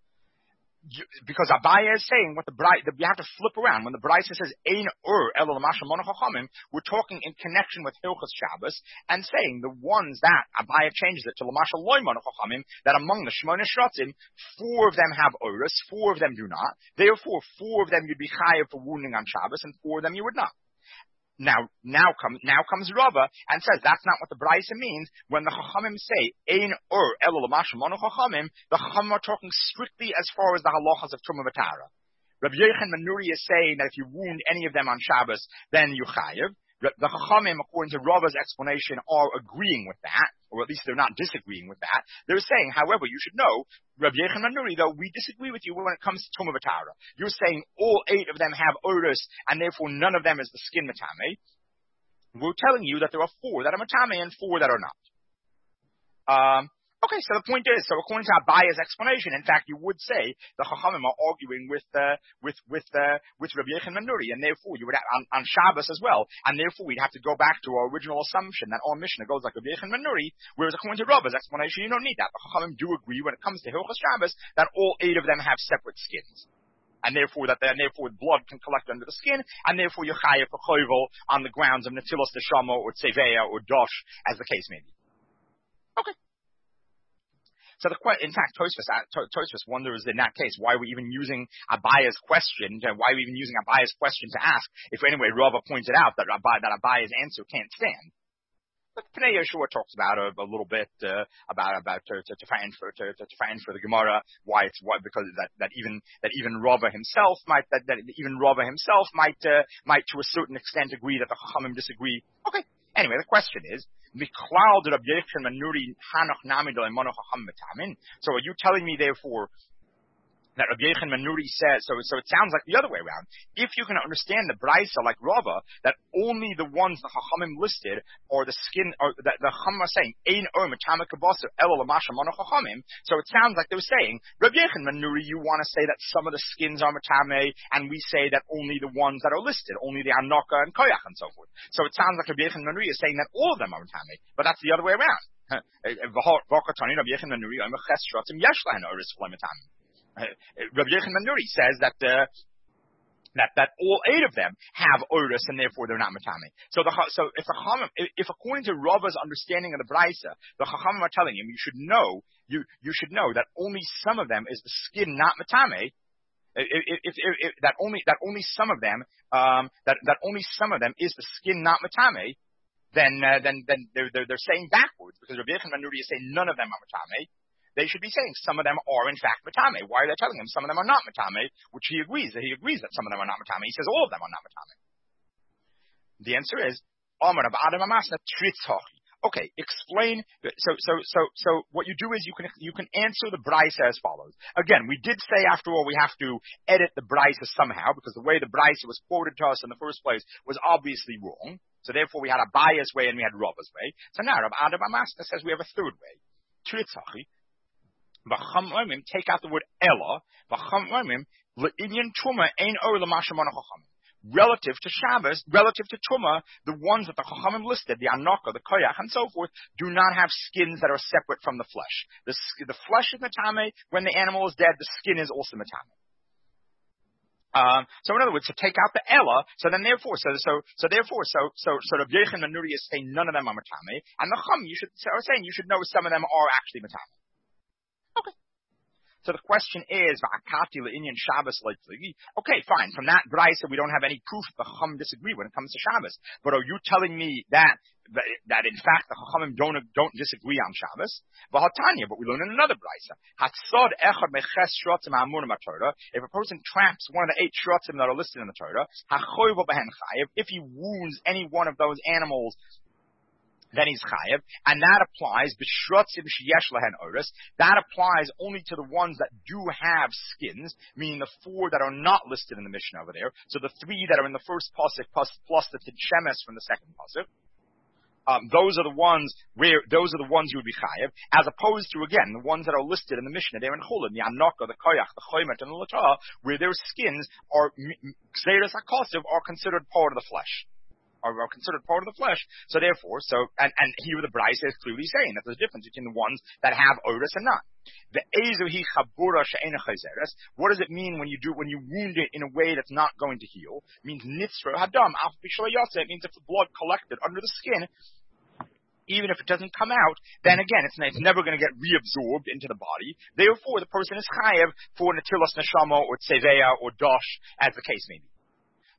Because Abaya is saying what the Braisa, you have to flip around. When the Braisa says Ein Ur Elo L'Masha Manu Chachamim, we're talking in connection with Hilchos Shabbos and saying the ones that Abaya changes it to L'Masha Loi Manu Chachamim, that among the Shmona Shratzim, four of them have Urus, four of them do not. Therefore, four of them you'd be chayav for wounding on Shabbos, and four of them you would not. Now, now comes now comes Rava and says that's not what the Braisa means. When the Chachamim say Ein Ur Elo L'Masha Manu Chachamim, the Chachamim are talking strictly as far as the halachas of Truma V'Tara. Rabbi Yochanan ben Nuri is saying that if you wound any of them on Shabbos, then you chayav. the Chachamim, according to Rava's explanation, are agreeing with that, or at least they're not disagreeing with that. They're saying, however, you should know, Rabbi Yechon Manuri, though, we disagree with you when it comes to Tumah V'Tara. You're saying all eight of them have Oris, and therefore none of them is the skin Matame. We're telling you that there are four that are Matame and four that are not. Um, Okay, so the point is, so according to Abaya's explanation, in fact, you would say the Chachamim are arguing with uh, with with uh, with Rabbi Yechon Manuri, and therefore you would have, on, on Shabbos as well, and therefore we'd have to go back to our original assumption that our Mishnah goes like Rabbi Yechon Manuri, whereas according to Rabba's explanation, you don't need that. The Chachamim do agree when it comes to Hilchos Shabbos that all eight of them have separate skins. And therefore, that and therefore blood can collect under the skin, and therefore you're chayav for choivel on the grounds of netilas neshama or tzeveya or dosh, as the case may be. Okay. So the in fact, Tosfos, Tosfos wonders in that case why we're even using Abaya's question, why we're even using Abaya's question to ask if anyway Rava pointed out that Abaya, that Abaya's answer can't stand. But Pnei Yeshua talks about a, a little bit uh, about about to to, to find for to, to, to find for the Gemara why it's why because that, that even that even Rava himself might that, that even Rava himself might uh, might to a certain extent agree that the Chachamim disagree. Okay. Anyway, the question is, so are you telling me, therefore, that Rabbi Yechon Manuri says, so, so it sounds like the other way around. If you can understand the Braisa like Rava, that only the ones the Chachamim listed, or the skin, or that the Chachamim are saying, Ein or Matama Kabasa, Elo Lamasha Mono Chachamim, so it sounds like they were saying, Rabbi Yechon Manuri, you want to say that some of the skins are Matame, and we say that only the ones that are listed, only the Anoka and Koyach and so forth. So it sounds like Rabbi Yechon Manuri is saying that all of them are Matame, but that's the other way around. Uh, Rabbi Yechon Manuri says that uh, that that all eight of them have Oris and therefore they're not Matame. So the so if the Chachamim, if, if according to Rava's understanding of the Braisa, the Chachamim are telling him you should know you you should know that only some of them is the skin not Matame. If, if, if, if, that only that only some of them um, that that only some of them is the skin not Matame, then uh, then then they're, they're they're saying backwards because Rabbi Yechon Manuri is saying none of them are Matame. They should be saying some of them are in fact Matame. Why are they telling him some of them are not Matame? Which he agrees that he agrees that some of them are not Matame. He says all of them are not Matame. The answer is Amar Rav Adam Amasna Tritzhochi. Okay, explain. So, so, so, so, what you do is you can you can answer the Braisa as follows. Again, we did say after all we have to edit the Braisa somehow because the way the Braisa was quoted to us in the first place was obviously wrong. So therefore we had a Abaya's way and we had Rava's way. So now Rav Adam Amasna says we have a third way. Tritzhochi. Take out the word Ella. Relative to Shabbos, relative to Truma, the ones that the Chachamim listed, the Anoka, the Koyach, and so forth, do not have skins that are separate from the flesh. The, the flesh is Matame. When the animal is dead, the skin is also Matame. Um, so in other words, to take out the Ella, so then therefore, so so so therefore, so so so Rabbi Yechon Manuri is saying none of them are Matame, and the Chachamim you should are saying you should know some of them are actually Matame. Okay. So the question is, okay, fine. From that Braisa, we don't have any proof the Chachamim disagree when it comes to Shabbos. But are you telling me that that in fact the Chachamim don't don't disagree on Shabbos? But we learn in another Braisa. If a person traps one of the eight shrotzim that are listed in the Torah, if he wounds any one of those animals, then he's chayev, and that applies b'shrotzim sheyesh lahen oris. That applies only to the ones that do have skins, meaning the four that are not listed in the Mishnah over there. So the three that are in the first pasuk plus, plus the tidshemes from the second pasuk. Um, those are the ones where those are the ones you would be chayev, as opposed to again the ones that are listed in the Mishnah. They're in Chulin, the Anoka, the Koyach, the Choymet, and the Latah, where their skins are Gzeres HaKosiv are considered part of the flesh. Are, are considered part of the flesh. So therefore, so and, and here the Braisa is clearly saying that there's a difference between the ones that have Oris and not. The Ezuhi Chabura She'ena Chazeres. What does it mean when you do when you wound it in a way that's not going to heal? It means Nitzra Hadam Alf Bishlayase. It means if the blood collected under the skin, even if it doesn't come out, then again, it's, it's never going to get reabsorbed into the body. Therefore, the person is chayev for Natilas Neshama or Tzeveya or Dosh, as the case may be.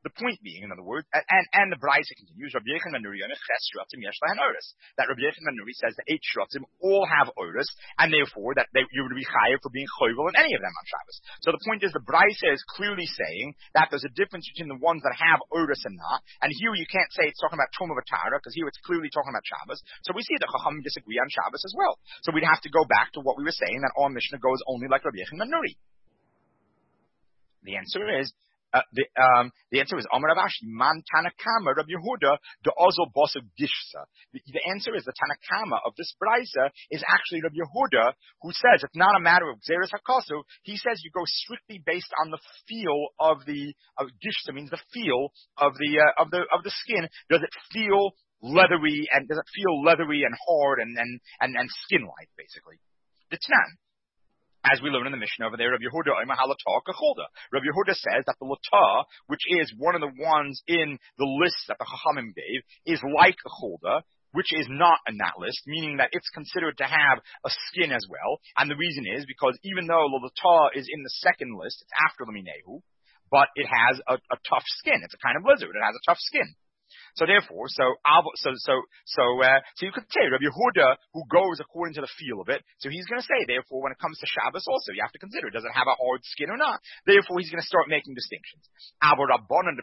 The point being, in other words, and, and the Braisa continues, Rabbi Yechon ben Nuri ches shratzim yesh lahen oris. That Rabbi Yechon ben Nuri says that eight shratzim all have oris, and therefore that they, you would be chayav for being choyvel in any of them on Shabbos. So the point is, the Braisa is clearly saying that there's a difference between the ones that have oris and not. And here you can't say it's talking about Truma V'Tara, because here it's clearly talking about Shabbos. So we see the Chachamim disagree on Shabbos as well. So we'd have to go back to what we were saying, that our Mishnah goes only like Rabbi Yechon ben Nuri. The answer is, Uh, the, um, the answer is Amar Rav Ashi, Man Tanakama Rabbi Yehuda de Ozol Bosav Gishsa. The, the answer is the Tanakama of this Braisa is actually Rabbi Yehuda, who says it's not a matter of Xeris HaKosu. He says you go strictly based on the feel of the of Gishsa, means the feel of the uh, of the of the skin. Does it feel leathery, and does it feel leathery and hard and and and, and skin-like, basically? The Tanan. As we learn in the Mishnah over there, Rabbi Yehuda Omer HaLatah Kacholda. Rabbi Yehuda says that the Latah, which is one of the ones in the list that the Chachamim gave, is like a Cholda, which is not in that list, meaning that it's considered to have a skin as well. And the reason is because even though the Latah is in the second list, it's after the Minehu, but it has a, a tough skin. It's a kind of lizard. It has a tough skin. So therefore, so so so so uh, so you could say Rabbi Yehuda, who goes according to the feel of it. So he's going to say, therefore, when it comes to Shabbos, also you have to consider, does it have a hard skin or not? Therefore, he's going to start making distinctions. But the Rabbanan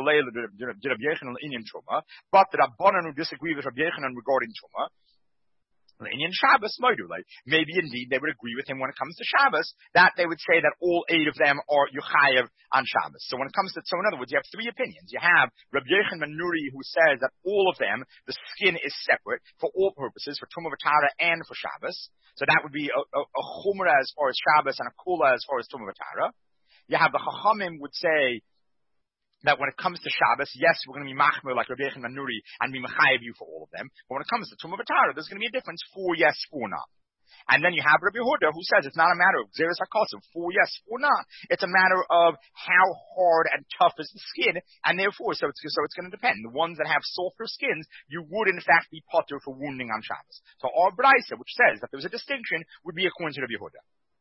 who disagree with Rabbi Yechanan regarding Truma, in Shabbos, maybe indeed they would agree with him when it comes to Shabbos, that they would say that all eight of them are Yuchayev on Shabbos. So when it comes to, so in other words, you have three opinions. You have Rabbi Yechon ben Nuri, who says that all of them, the skin is separate for all purposes, for Truma V'Tara and for Shabbos. So that would be a, a, a Chumrah as far as Shabbos and a Kula as far as Truma V'Tara. You have the Chachamim would say that when it comes to Shabbos, yes, we're going to be machmer like Rabbi Yechon ben Nuri and be mechayev you for all of them. But when it comes to Truma V'Tara, there's going to be a difference for yes, for not. And then you have Rabbi Yehuda, who says it's not a matter of Xeris HaKosu, for yes, for not. It's a matter of how hard and tough is the skin, and therefore, so it's, so it's going to depend. The ones that have softer skins, you would in fact be potter for wounding on Shabbos. So our Braisa, which says that there's a distinction, would be according to Rabbi Yehuda.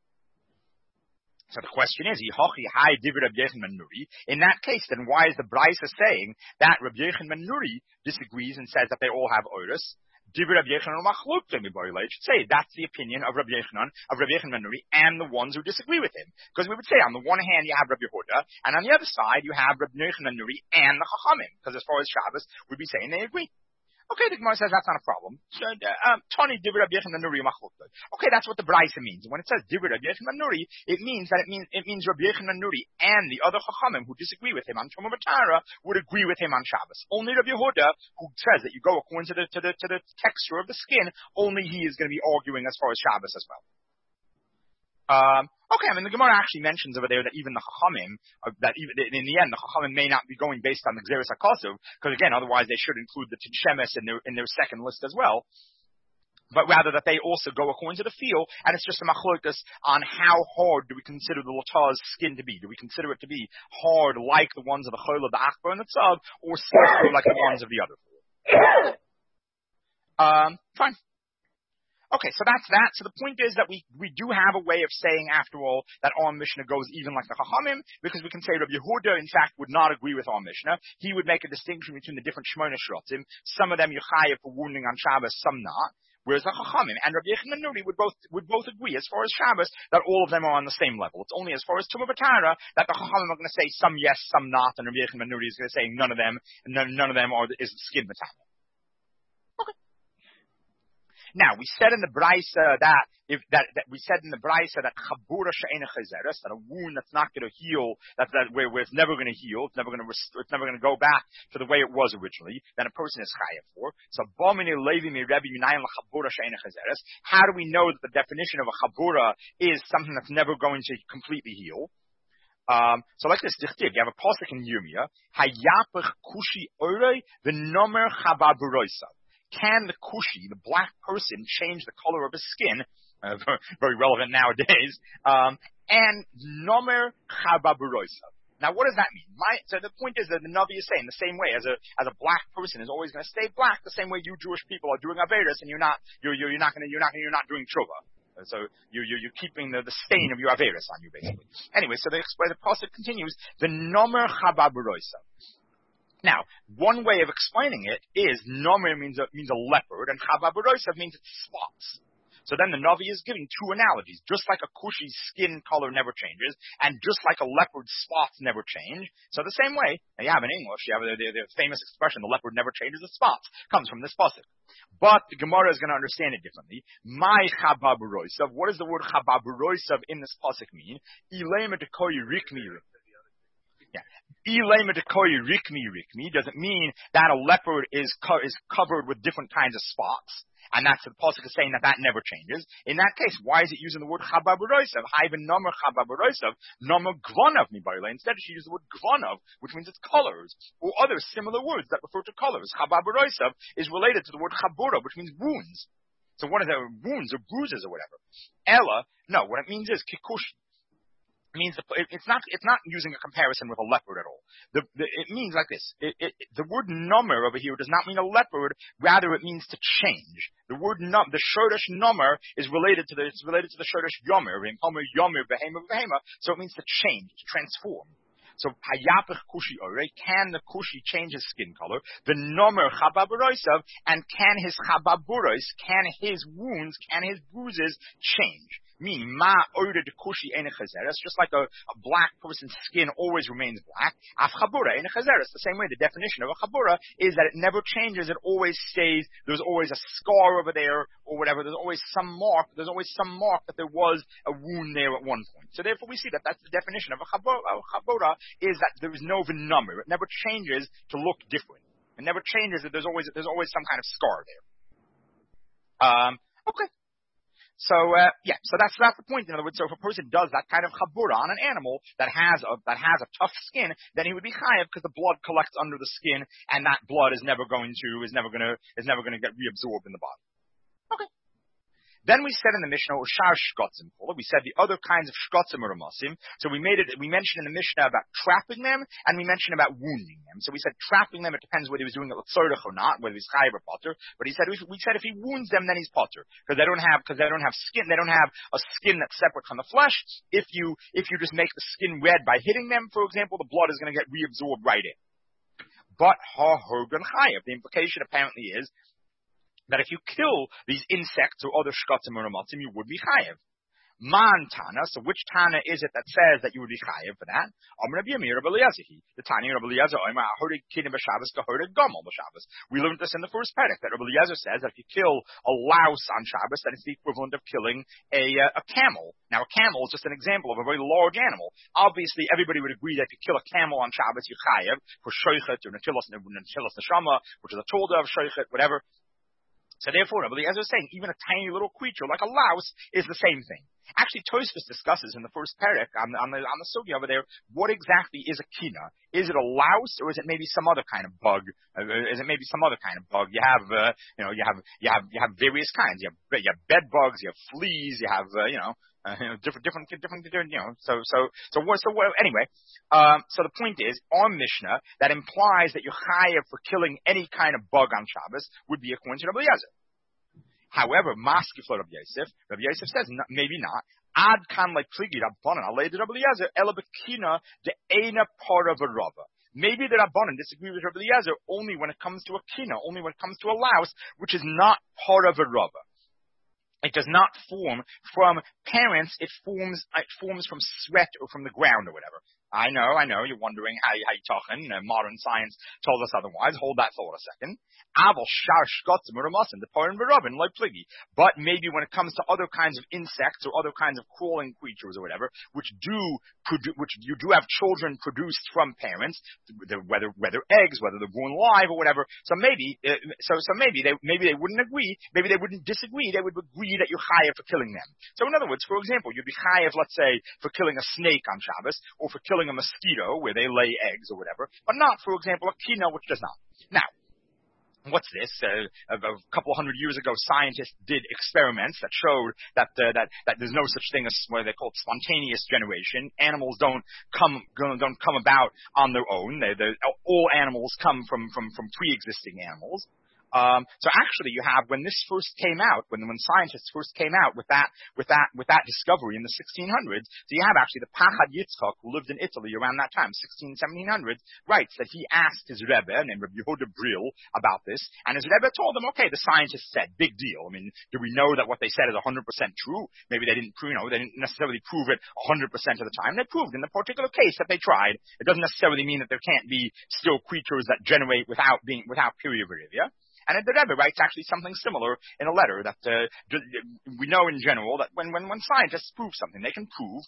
So the question is, in that case, then why is the Braisa saying that Rabbi Yechon ben Nuri disagrees and says that they all have oris? It should say that's the opinion of Rabbi Yechanan, of Rabbi Yechon ben Nuri, and the ones who disagree with him. Because we would say on the one hand you have Rabbi Yehuda, and on the other side you have Rabbi Yechon ben Nuri and the Chachamim. Because as far as Shabbos, we'd be saying they agree. Okay, the Gemara says that's not a problem. So, um, Tani Divrei Rabbi Yechon ben Nuri machlokta. Okay, that's what the Braisa means. When it says Divrei Rabbi Yechon ben Nuri, it means that it means it means Rabbi Yechon ben Nuri and the other Chachamim who disagree with him on Truma V'Tara would agree with him on Shabbos. Only Rabbi Yehuda, who says that you go according to the to the to the texture of the skin, only he is going to be arguing as far as Shabbos as well. Um, okay, I mean, the Gemara actually mentions over there that even the Chachamim, uh, that even in the end, the Chachamim may not be going based on the Xeris HaKosu, because again, otherwise they should include the Tishemes in their, in their second list as well. But rather that they also go according to the feel, and it's just a machlokas on how hard do we consider the Latah's skin to be? Do we consider it to be hard like the ones of the Chol of the Achbar and the Tzav, or softer like the ones of the other four? Um, fine. Okay, so that's that. So the point is that we, we do have a way of saying, after all, that our Mishnah goes even like the Chachamim, because we can say Rabbi Yehuda, in fact, would not agree with our Mishnah. He would make a distinction between the different Shmona Shrotzim. Some of them Yechayev for wounding on Shabbos, some not. Whereas the Chachamim and Rabbi Yechon ben Nuri would both would both agree, as far as Shabbos, that all of them are on the same level. It's only as far as Truma V'Tara that the Chachamim are going to say some yes, some not, and Rabbi Yechon ben Nuri is going to say none of them, none, none of them are is skin V'Tara. Now, we said in the Braisa that, if, that, that we said in the Braisa that Chabura she'ena chazeres, that a wound that's not going to heal, that, that where, where it's never going to heal, it's never going to rest, it's never going to go back to the way it was originally, then a person is chayav for. So, Bomini levi mi Rebbe Yunayin l'Chabura she'ena chazeres. How do we know that the definition of a Chabura is something that's never going to completely heal? Um, so like this, you have a pasuk in Yirmiyah, Hayapach kushi orei v'nomer chababuroisa. Can the kushi, the black person, change the color of his skin? Uh, very relevant nowadays. Um, and nomer chababuroisa. Now, what does that mean? My, so the point is that the Navi is saying the same way as a as a black person is always going to stay black, the same way you Jewish people are doing averis, and you're not you're you're, you're not going to you're not you're not doing tshuva. So you, you, you're keeping the, the stain of your Averis on you, basically. Anyway, so the, the pasuk continues, the Nomer Chababuroisa. Now, one way of explaining it is Nomer means a, means a leopard, and Chababuroisa means it's spots. So then the Navi is giving two analogies. Just like a Cushi's skin color never changes, and just like a leopard's spots never change. So the same way, you have in English, you have the, the, the famous expression, the leopard never changes, the spots, comes from this pasuk. But the Gemara is going to understand it differently. My Chababuroisav, what does the word Chababuroisav in this pasuk mean? Ilema dekoyi rikmi rikmi. Yeah. Ilema dekoyi rikmi rikmi doesn't mean that a leopard is, co- is covered with different kinds of spots. And that's the pasuk is saying that that never changes. In that case, why is it using the word chababuroisav? Haiven nomer chababuroisav, nomer gvonav mibarila. Instead, she used the word gvonav, which means it's colors, or other similar words that refer to colors. Chababuroisav is related to the word chabura, which means wounds. So what are the wounds or bruises or whatever? Ella, no, what it means is kikushi. Means the, it, it's not it's not using a comparison with a leopard at all. The, the, it means like this. It, it, the word nomer over here does not mean a leopard. Rather, it means to change. The word num, the shoresh nomer is related to the it's related to the shoresh yomer. Yomer behema behema. So it means to change, to transform. So hayapich kushi ore, can the kushi change his skin color? The nomer chababuroisav, and can his chababuros, can his wounds, can his bruises change? Meaning, ma oida de kushi ene chazeres, just like a, a black person's skin always remains black. Af chabura ene chazeres, the same way the definition of a chabura is that it never changes, it always stays, there's always a scar over there, or whatever, there's always some mark, there's always some mark that there was a wound there at one point. So therefore we see that that's the definition of a chabura, a chabura is that there is no number, it never changes to look different. It never changes, that there's always, there's always some kind of scar there. Um, okay. So, uh, yeah, so that's, that's the point. In other words, so if a person does that kind of chabura on an animal that has a, that has a tough skin, then he would be chayav because the blood collects under the skin and that blood is never going to, is never going to, is never going to get reabsorbed in the body. Okay. Then we said in the Mishnah, Ushar Shkotzim, we said the other kinds of Shkotzim or Ramasim. So we made it, we mentioned in the Mishnah about trapping them, and we mentioned about wounding them. So we said trapping them, it depends whether he was doing it with tzorich or not, whether he's chayav or potter. But he said, we said if he wounds them, then he's potter. Because they don't have, because they don't have skin, they don't have a skin that's separate from the flesh. If you, if you just make the skin red by hitting them, for example, the blood is going to get reabsorbed right in. But ha hogan chayav, the implication apparently is, that if you kill these insects or other shkotzim or ramatzim, you would be chayev. Man Tana, so which Tana is it that says that you would be chayev for that? Amr Rabbi Yamir Rabbi Eliezer. The Tanya Rabbi Eliezer, I heard it kidding b'Shabbos, heard it gomel b'Shabbos. We learned this in the first parak that Rabbi Eliezer says that if you kill a louse on Shabbos, that it's the equivalent of killing a uh, a camel. Now a camel is just an example of a very large animal. Obviously, everybody would agree that if you kill a camel on Shabbos, you're chayev for shoichet or netilas neshama, which is a tolda of shoichet, whatever. So therefore, Rabbi Eliezer is saying even a tiny little creature like a louse is the same thing. Actually, Tosfos discusses in the first parak on, on the on the sugi over there what exactly is a kina. Is it a louse or is it maybe some other kind of bug? Uh, is it maybe some other kind of bug? You have uh, you know you have you have you have various kinds. You have you have bed bugs. You have fleas. You have uh, you know. Uh, you know, different, different, different, different, you know, so, so, so what, so what, anyway, um, so the point is, on Mishnah, that implies that you're chayav for killing any kind of bug on Shabbos would be according to Rabbi Eliezer. However, maskiflo Rabbi Yosef, Rabbi Yosef says, no, maybe not. Ad kan like pligi rabbanan alei de Rabbi Eliezer, ela bekina de eina part of a rava. Maybe the Rabbanan disagree with Rabbi Eliezer only when it comes to a kina, only when it comes to a louse, which is not part of a rava. It does not form from parents. It forms. It forms from sweat or from the ground or whatever. I know, I know. You're wondering how how you talking. Uh, modern science told us otherwise. Hold that thought a second. Aval shar shkotzim uramasim the porin v'rabin like pligi. But maybe when it comes to other kinds of insects or other kinds of crawling creatures or whatever, which do produ- which you do have children produced from parents, whether whether eggs, whether they're born live or whatever. So maybe, uh, so so maybe they maybe they wouldn't agree. Maybe they wouldn't disagree. They would agree that you're chayav for killing them. So in other words, for example, you'd be chayav, let's say, for killing a snake on Shabbos or for killing a mosquito where they lay eggs or whatever, but not, for example, a kina which does not. Now, what's this? Uh, a, a couple hundred years ago, scientists did experiments that showed that uh, that that there's no such thing as what they call spontaneous generation. Animals don't come don't come about on their own. They, all animals come from from from pre-existing animals. Um, so actually, you have when this first came out, when when scientists first came out with that with that with that discovery in the sixteen hundreds, so you have actually the Pachad Yitzchak, who lived in Italy around that time, sixteen, seventeen hundreds, writes that he asked his Rebbe named Rabbi Yehuda Brill about this, and his Rebbe told him, okay, the scientists said, big deal. I mean, do we know that what they said is one hundred percent true? Maybe they didn't, you know, they didn't necessarily prove it one hundred percent of the time. They proved in the particular case that they tried. It doesn't necessarily mean that there can't be still creatures that generate without being without periviria. And the Rebbe writes actually something similar in a letter that uh, we know in general that when, when, when scientists prove something, they can prove,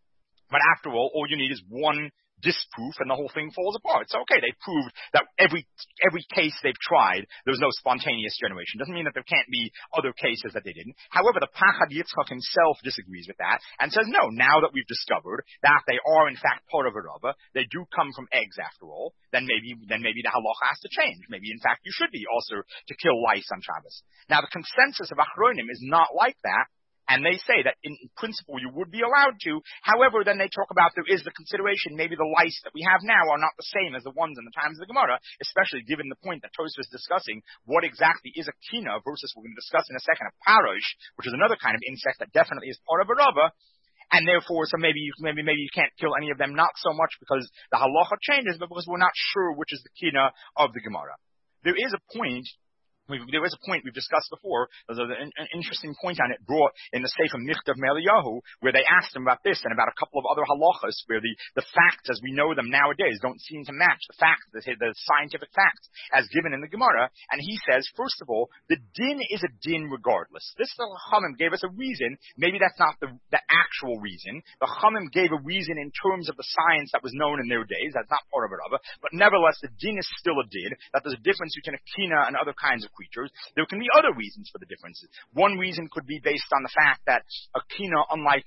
but after all, all you need is one disproof and the whole thing falls apart. So okay, they proved that every every case they've tried, there was no spontaneous generation. Doesn't mean that there can't be other cases that they didn't. However, the Pachad Yitzchak himself disagrees with that and says, no, now that we've discovered that they are in fact part of a Rava, they do come from eggs after all, then maybe then maybe the halacha has to change. Maybe in fact you should be also to kill lice on Shabbos. Now the consensus of Achronim is not like that. And they say that in principle you would be allowed to. However, then they talk about there is the consideration maybe the lice that we have now are not the same as the ones in the times of the Gemara, especially given the point that Tosfos is discussing what exactly is a kina versus we're going to discuss in a second a parosh, which is another kind of insect that definitely is part of a rava. And therefore, so maybe you, maybe maybe you can't kill any of them, not so much because the halacha changes, but because we're not sure which is the kina of the Gemara. There is a point. We've, there was a point we've discussed before. There's an, an interesting point on it brought in the Sefer Michtav Meliyahu, where they asked him about this and about a couple of other halachas, where the, the facts as we know them nowadays don't seem to match the facts, the, the scientific facts as given in the Gemara. And he says, first of all, the din is a din regardless. This the Chachamim gave us a reason. Maybe that's not the, the actual reason. The Chachamim gave a reason in terms of the science that was known in their days. That's not part of it, but nevertheless, the din is still a din. That there's a difference between a kina and other kinds of creatures. There can be other reasons for the differences. One reason could be based on the fact that a kina, unlike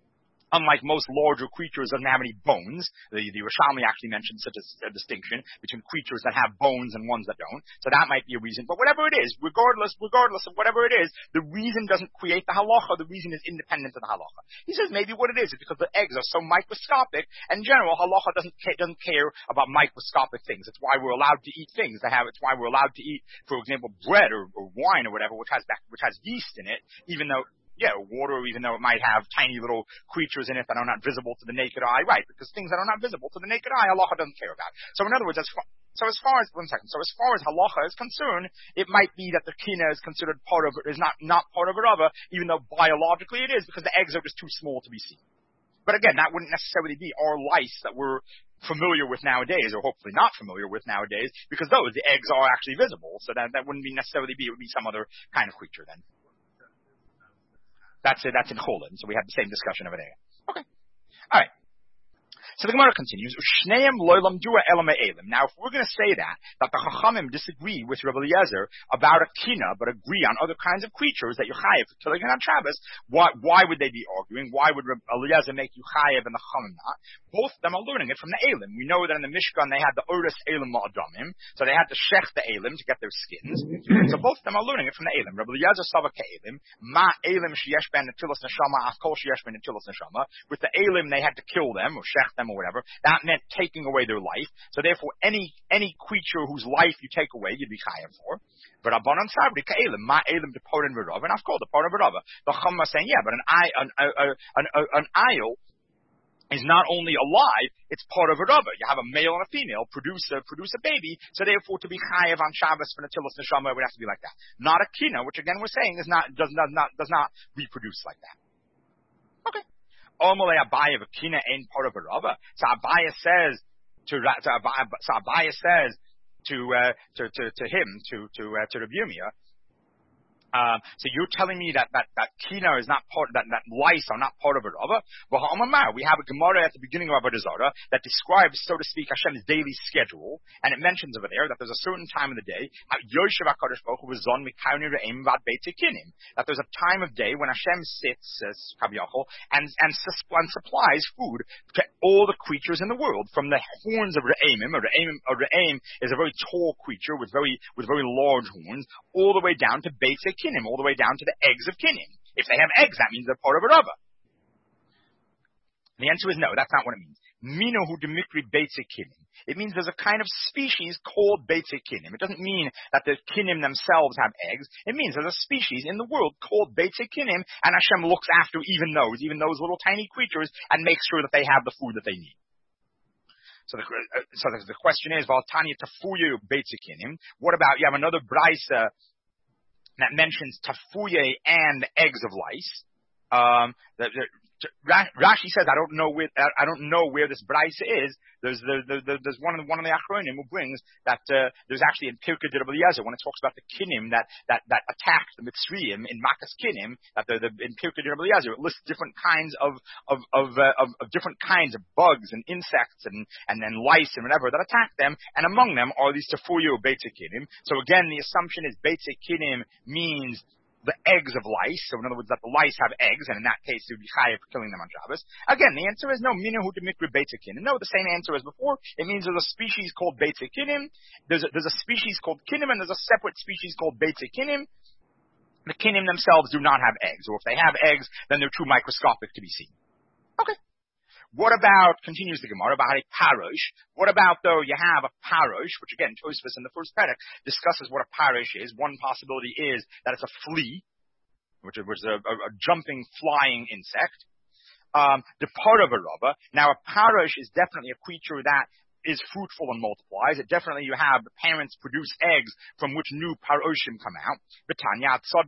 Unlike most larger creatures, doesn't have any bones. The, the Rishalmi actually mentioned such a, a distinction between creatures that have bones and ones that don't. So that might be a reason. But whatever it is, regardless, regardless of whatever it is, the reason doesn't create the halacha. The reason is independent of the halacha. He says maybe what it is is because the eggs are so microscopic. In general, halacha doesn't ca- doesn't care about microscopic things. It's why we're allowed to eat things that have. It's why we're allowed to eat, for example, bread or, or wine or whatever, which has which has yeast in it, even though. Yeah, water, even though it might have tiny little creatures in it that are not visible to the naked eye, right? Because things that are not visible to the naked eye, halacha doesn't care about. So in other words, as far, so as far as one second, so as far as halacha is concerned, it might be that the kina is considered part of it, is not not part of a rava, even though biologically it is, because the eggs are just too small to be seen. But again, that wouldn't necessarily be our lice that we're familiar with nowadays, or hopefully not familiar with nowadays, because those the eggs are actually visible. So that that wouldn't be necessarily be it would be some other kind of creature then. That's it. That's in Cholin. So we have the same discussion over there. Okay. All right. So the Gemara continues, Ushneim loylam dua elam elim. Now, if we're going to say that, that the Chachamim disagree with Rabbi Eliezer about a kina, but agree on other kinds of creatures that you chayev for killing on Shabbos, why, why would they be arguing? Why would Rabbi Eliezer make you chayev and the Chachamim not? Both of them are learning it from the elim. We know that in the Mishkan they had the Uris elim ma'adamim, so they had to shech the elim to get their skins. So both of them are learning it from the elim. Rabbi Eliezer sava ke'elim, ma elim sheyesh ben netilas neshama, afkol sheyesh ben netilas neshama. With the elim they had to kill them or shech them or whatever. That meant taking away their life. So therefore, any any creature whose life you take away, you'd be chayav for. But Rabbanan Sabri ka'elim, ma elim deporin v'rava, and I've called the part of v'rava. The Chacham is saying, yeah, but an an an an, an ayil is not only alive, it's part of a rava. You have a male and a female produce a produce a baby, so therefore to be chayav on Shabbos for netilas neshama, it would have to be like that. Not a kina, which again we're saying is not does not, not does not reproduce like that. Okay. Omole Abaya v'kina ain't part of a rava. So Abaya says to, to Abaya, so Abaya says to uh, to, to to him to to uh, to Rabbi Yirmiyah. Um, so you're telling me that, that, that kina is not part, that, that lice are not part of a rava? Well, we have a Gemara at the beginning of Avodah Zarah that describes, so to speak, Hashem's daily schedule, and it mentions over there that there's a certain time of the day, that there's a time of day when Hashem sits, uh, and, and, and supplies food to all the creatures in the world, from the horns of Re'amim. A Re'am, a Re'am is a very tall creature with very, with very large horns, all the way down to Beit Kinim, all the way down to the eggs of Kinim. If they have eggs, that means they're part of a rava. The answer is no, that's not what it means. Minahu demikri beitze kinim. It means there's a kind of species called beitze kinim. It doesn't mean that the kinim themselves have eggs. It means there's a species in the world called beitze kinim, and Hashem looks after even those, even those little tiny creatures, and makes sure that they have the food that they need. So the, uh, so the question is, Valtanya tafuye beitze kinim. What about, you have another brisa that mentions tafuye and eggs of lice. Um, the, the, Rashi says, I don't know where I don't know where this brisa is. There's the, the, the, there's one of the, one of the Achronim who brings that uh, there's actually in Pirkei de Rabbi Eliezer when it talks about the kinim that that, that attacked the Mitzrayim in Makas kinim, that the, the in Pirkei de Rabbi Eliezer it lists different kinds of of of, uh, of of different kinds of bugs and insects and and then lice and whatever that attack them, and among them are these tafuyu beitze kinim. So again, the assumption is beitze kinim means the eggs of lice, so in other words, that the lice have eggs, and in that case, it would be chayav for killing them on Shabbos. Again, the answer is no, minahu demikri beitze kinim. No, the same answer as before. It means there's a species called beitze kinim, there's a, there's a species called kinim, and there's a separate species called beitze kinim. The kinim themselves do not have eggs, or if they have eggs, then they're too microscopic to be seen. Okay. What about, continues the Gemara, about a parosh? What about, though, you have a parosh, which again, Tosfos in the first perek discusses what a parosh is. One possibility is that it's a flea, which is, which is a, a, a jumping, flying insect. Um, the part of a rubber. Now, a parosh is definitely a creature that is fruitful and multiplies. It definitely, you have the parents produce eggs from which new paroshim come out. And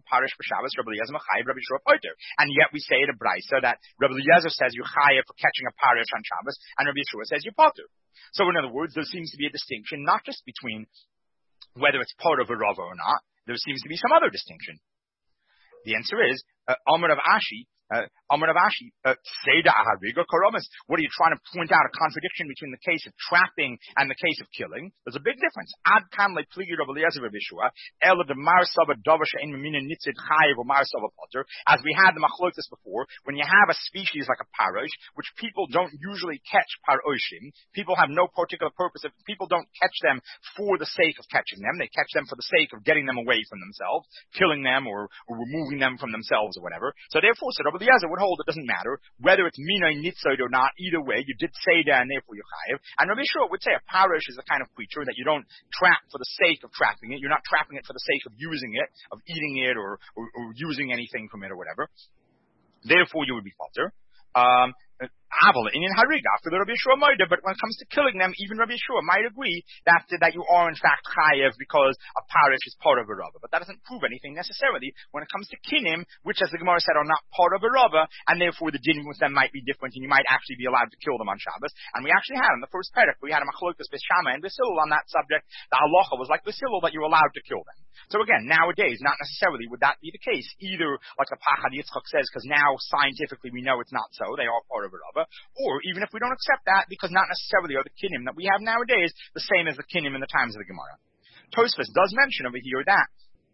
yet we say at a brisa that Rabbi Eliezer says you chayav for catching a parosh on Shabbos, and Rabbi Yeshua says you potter. So in other words, there seems to be a distinction not just between whether it's part of a rava or not. There seems to be some other distinction. The answer is uh, Amar of Ashi. Uh, Amar of Ashi, uh, Seda Ahariga Koromas. What are you trying to point out a contradiction between the case of trapping and the case of killing? There's a big difference. Ad kan le pligi Rabbi Eliezer Rabbi Yeshua, ela de marsava dovasha in memina nitzid chayev or marsava potter. As we had the machlokas before, when you have a species like a parosh, which people don't usually catch paroshim, people have no particular purpose. If people don't catch them for the sake of catching them, they catch them for the sake of getting them away from themselves, killing them or, or removing them from themselves or whatever. So therefore, so Rabbi Eliezer would hold it doesn't matter whether it's minay nitzod or not. Either way, you did say that, and therefore you chayev. And Rabbi Yeshua would say a parosh is a kind of creature that you don't trap for the sake of trapping it. You're not trapping it for the sake of using it, of eating it, or, or, or using anything from it or whatever. Therefore, you would be potter. Um, Aval in Hariga for the Rabbi Yeshua Moida, but when it comes to killing them, even Rabbi Yeshua might agree that that you are in fact chayev because a parosh is part of a rava. But that doesn't prove anything necessarily when it comes to kinim, which, as the Gemara said, are not part of a rava, and therefore the din with them might be different, and you might actually be allowed to kill them on Shabbos. And we actually had in the first perek, we had a machlokas Bishama and Basilul on that subject. The halacha was like Basilul that you're allowed to kill them. So again, nowadays, not necessarily would that be the case, either like the Pachad Yitzchak says, because now scientifically we know it's not so, they are part of a rava, or even if we don't accept that, because not necessarily are the kinim that we have nowadays the same as the kinim in the times of the Gemara. Tosfos does mention over here that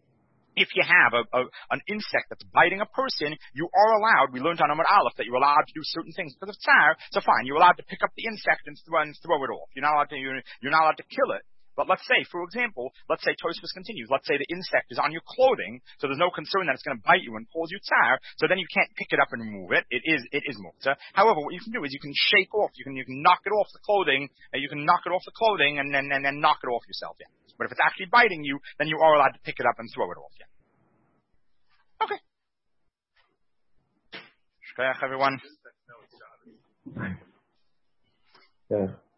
if you have a, a, an insect that's biting a person, you are allowed, we learned on Amar Aleph, that you're allowed to do certain things because of tsar, so fine, you're allowed to pick up the insect and throw, and throw it off. You're not allowed to, you're, you're not allowed to kill it. But let's say, for example, let's say Tosfos continues, let's say the insect is on your clothing, so there's no concern that it's going to bite you and cause you tsar, so then you can't pick it up and remove it. It is, it is muktzah. However, what you can do is you can shake off, you can, you can knock it off the clothing, uh, you can knock it off the clothing and then, and then knock it off yourself, yeah. But if it's actually biting you, then you are allowed to pick it up and throw it off, yeah. Okay. Shkayach, everyone. Yeah.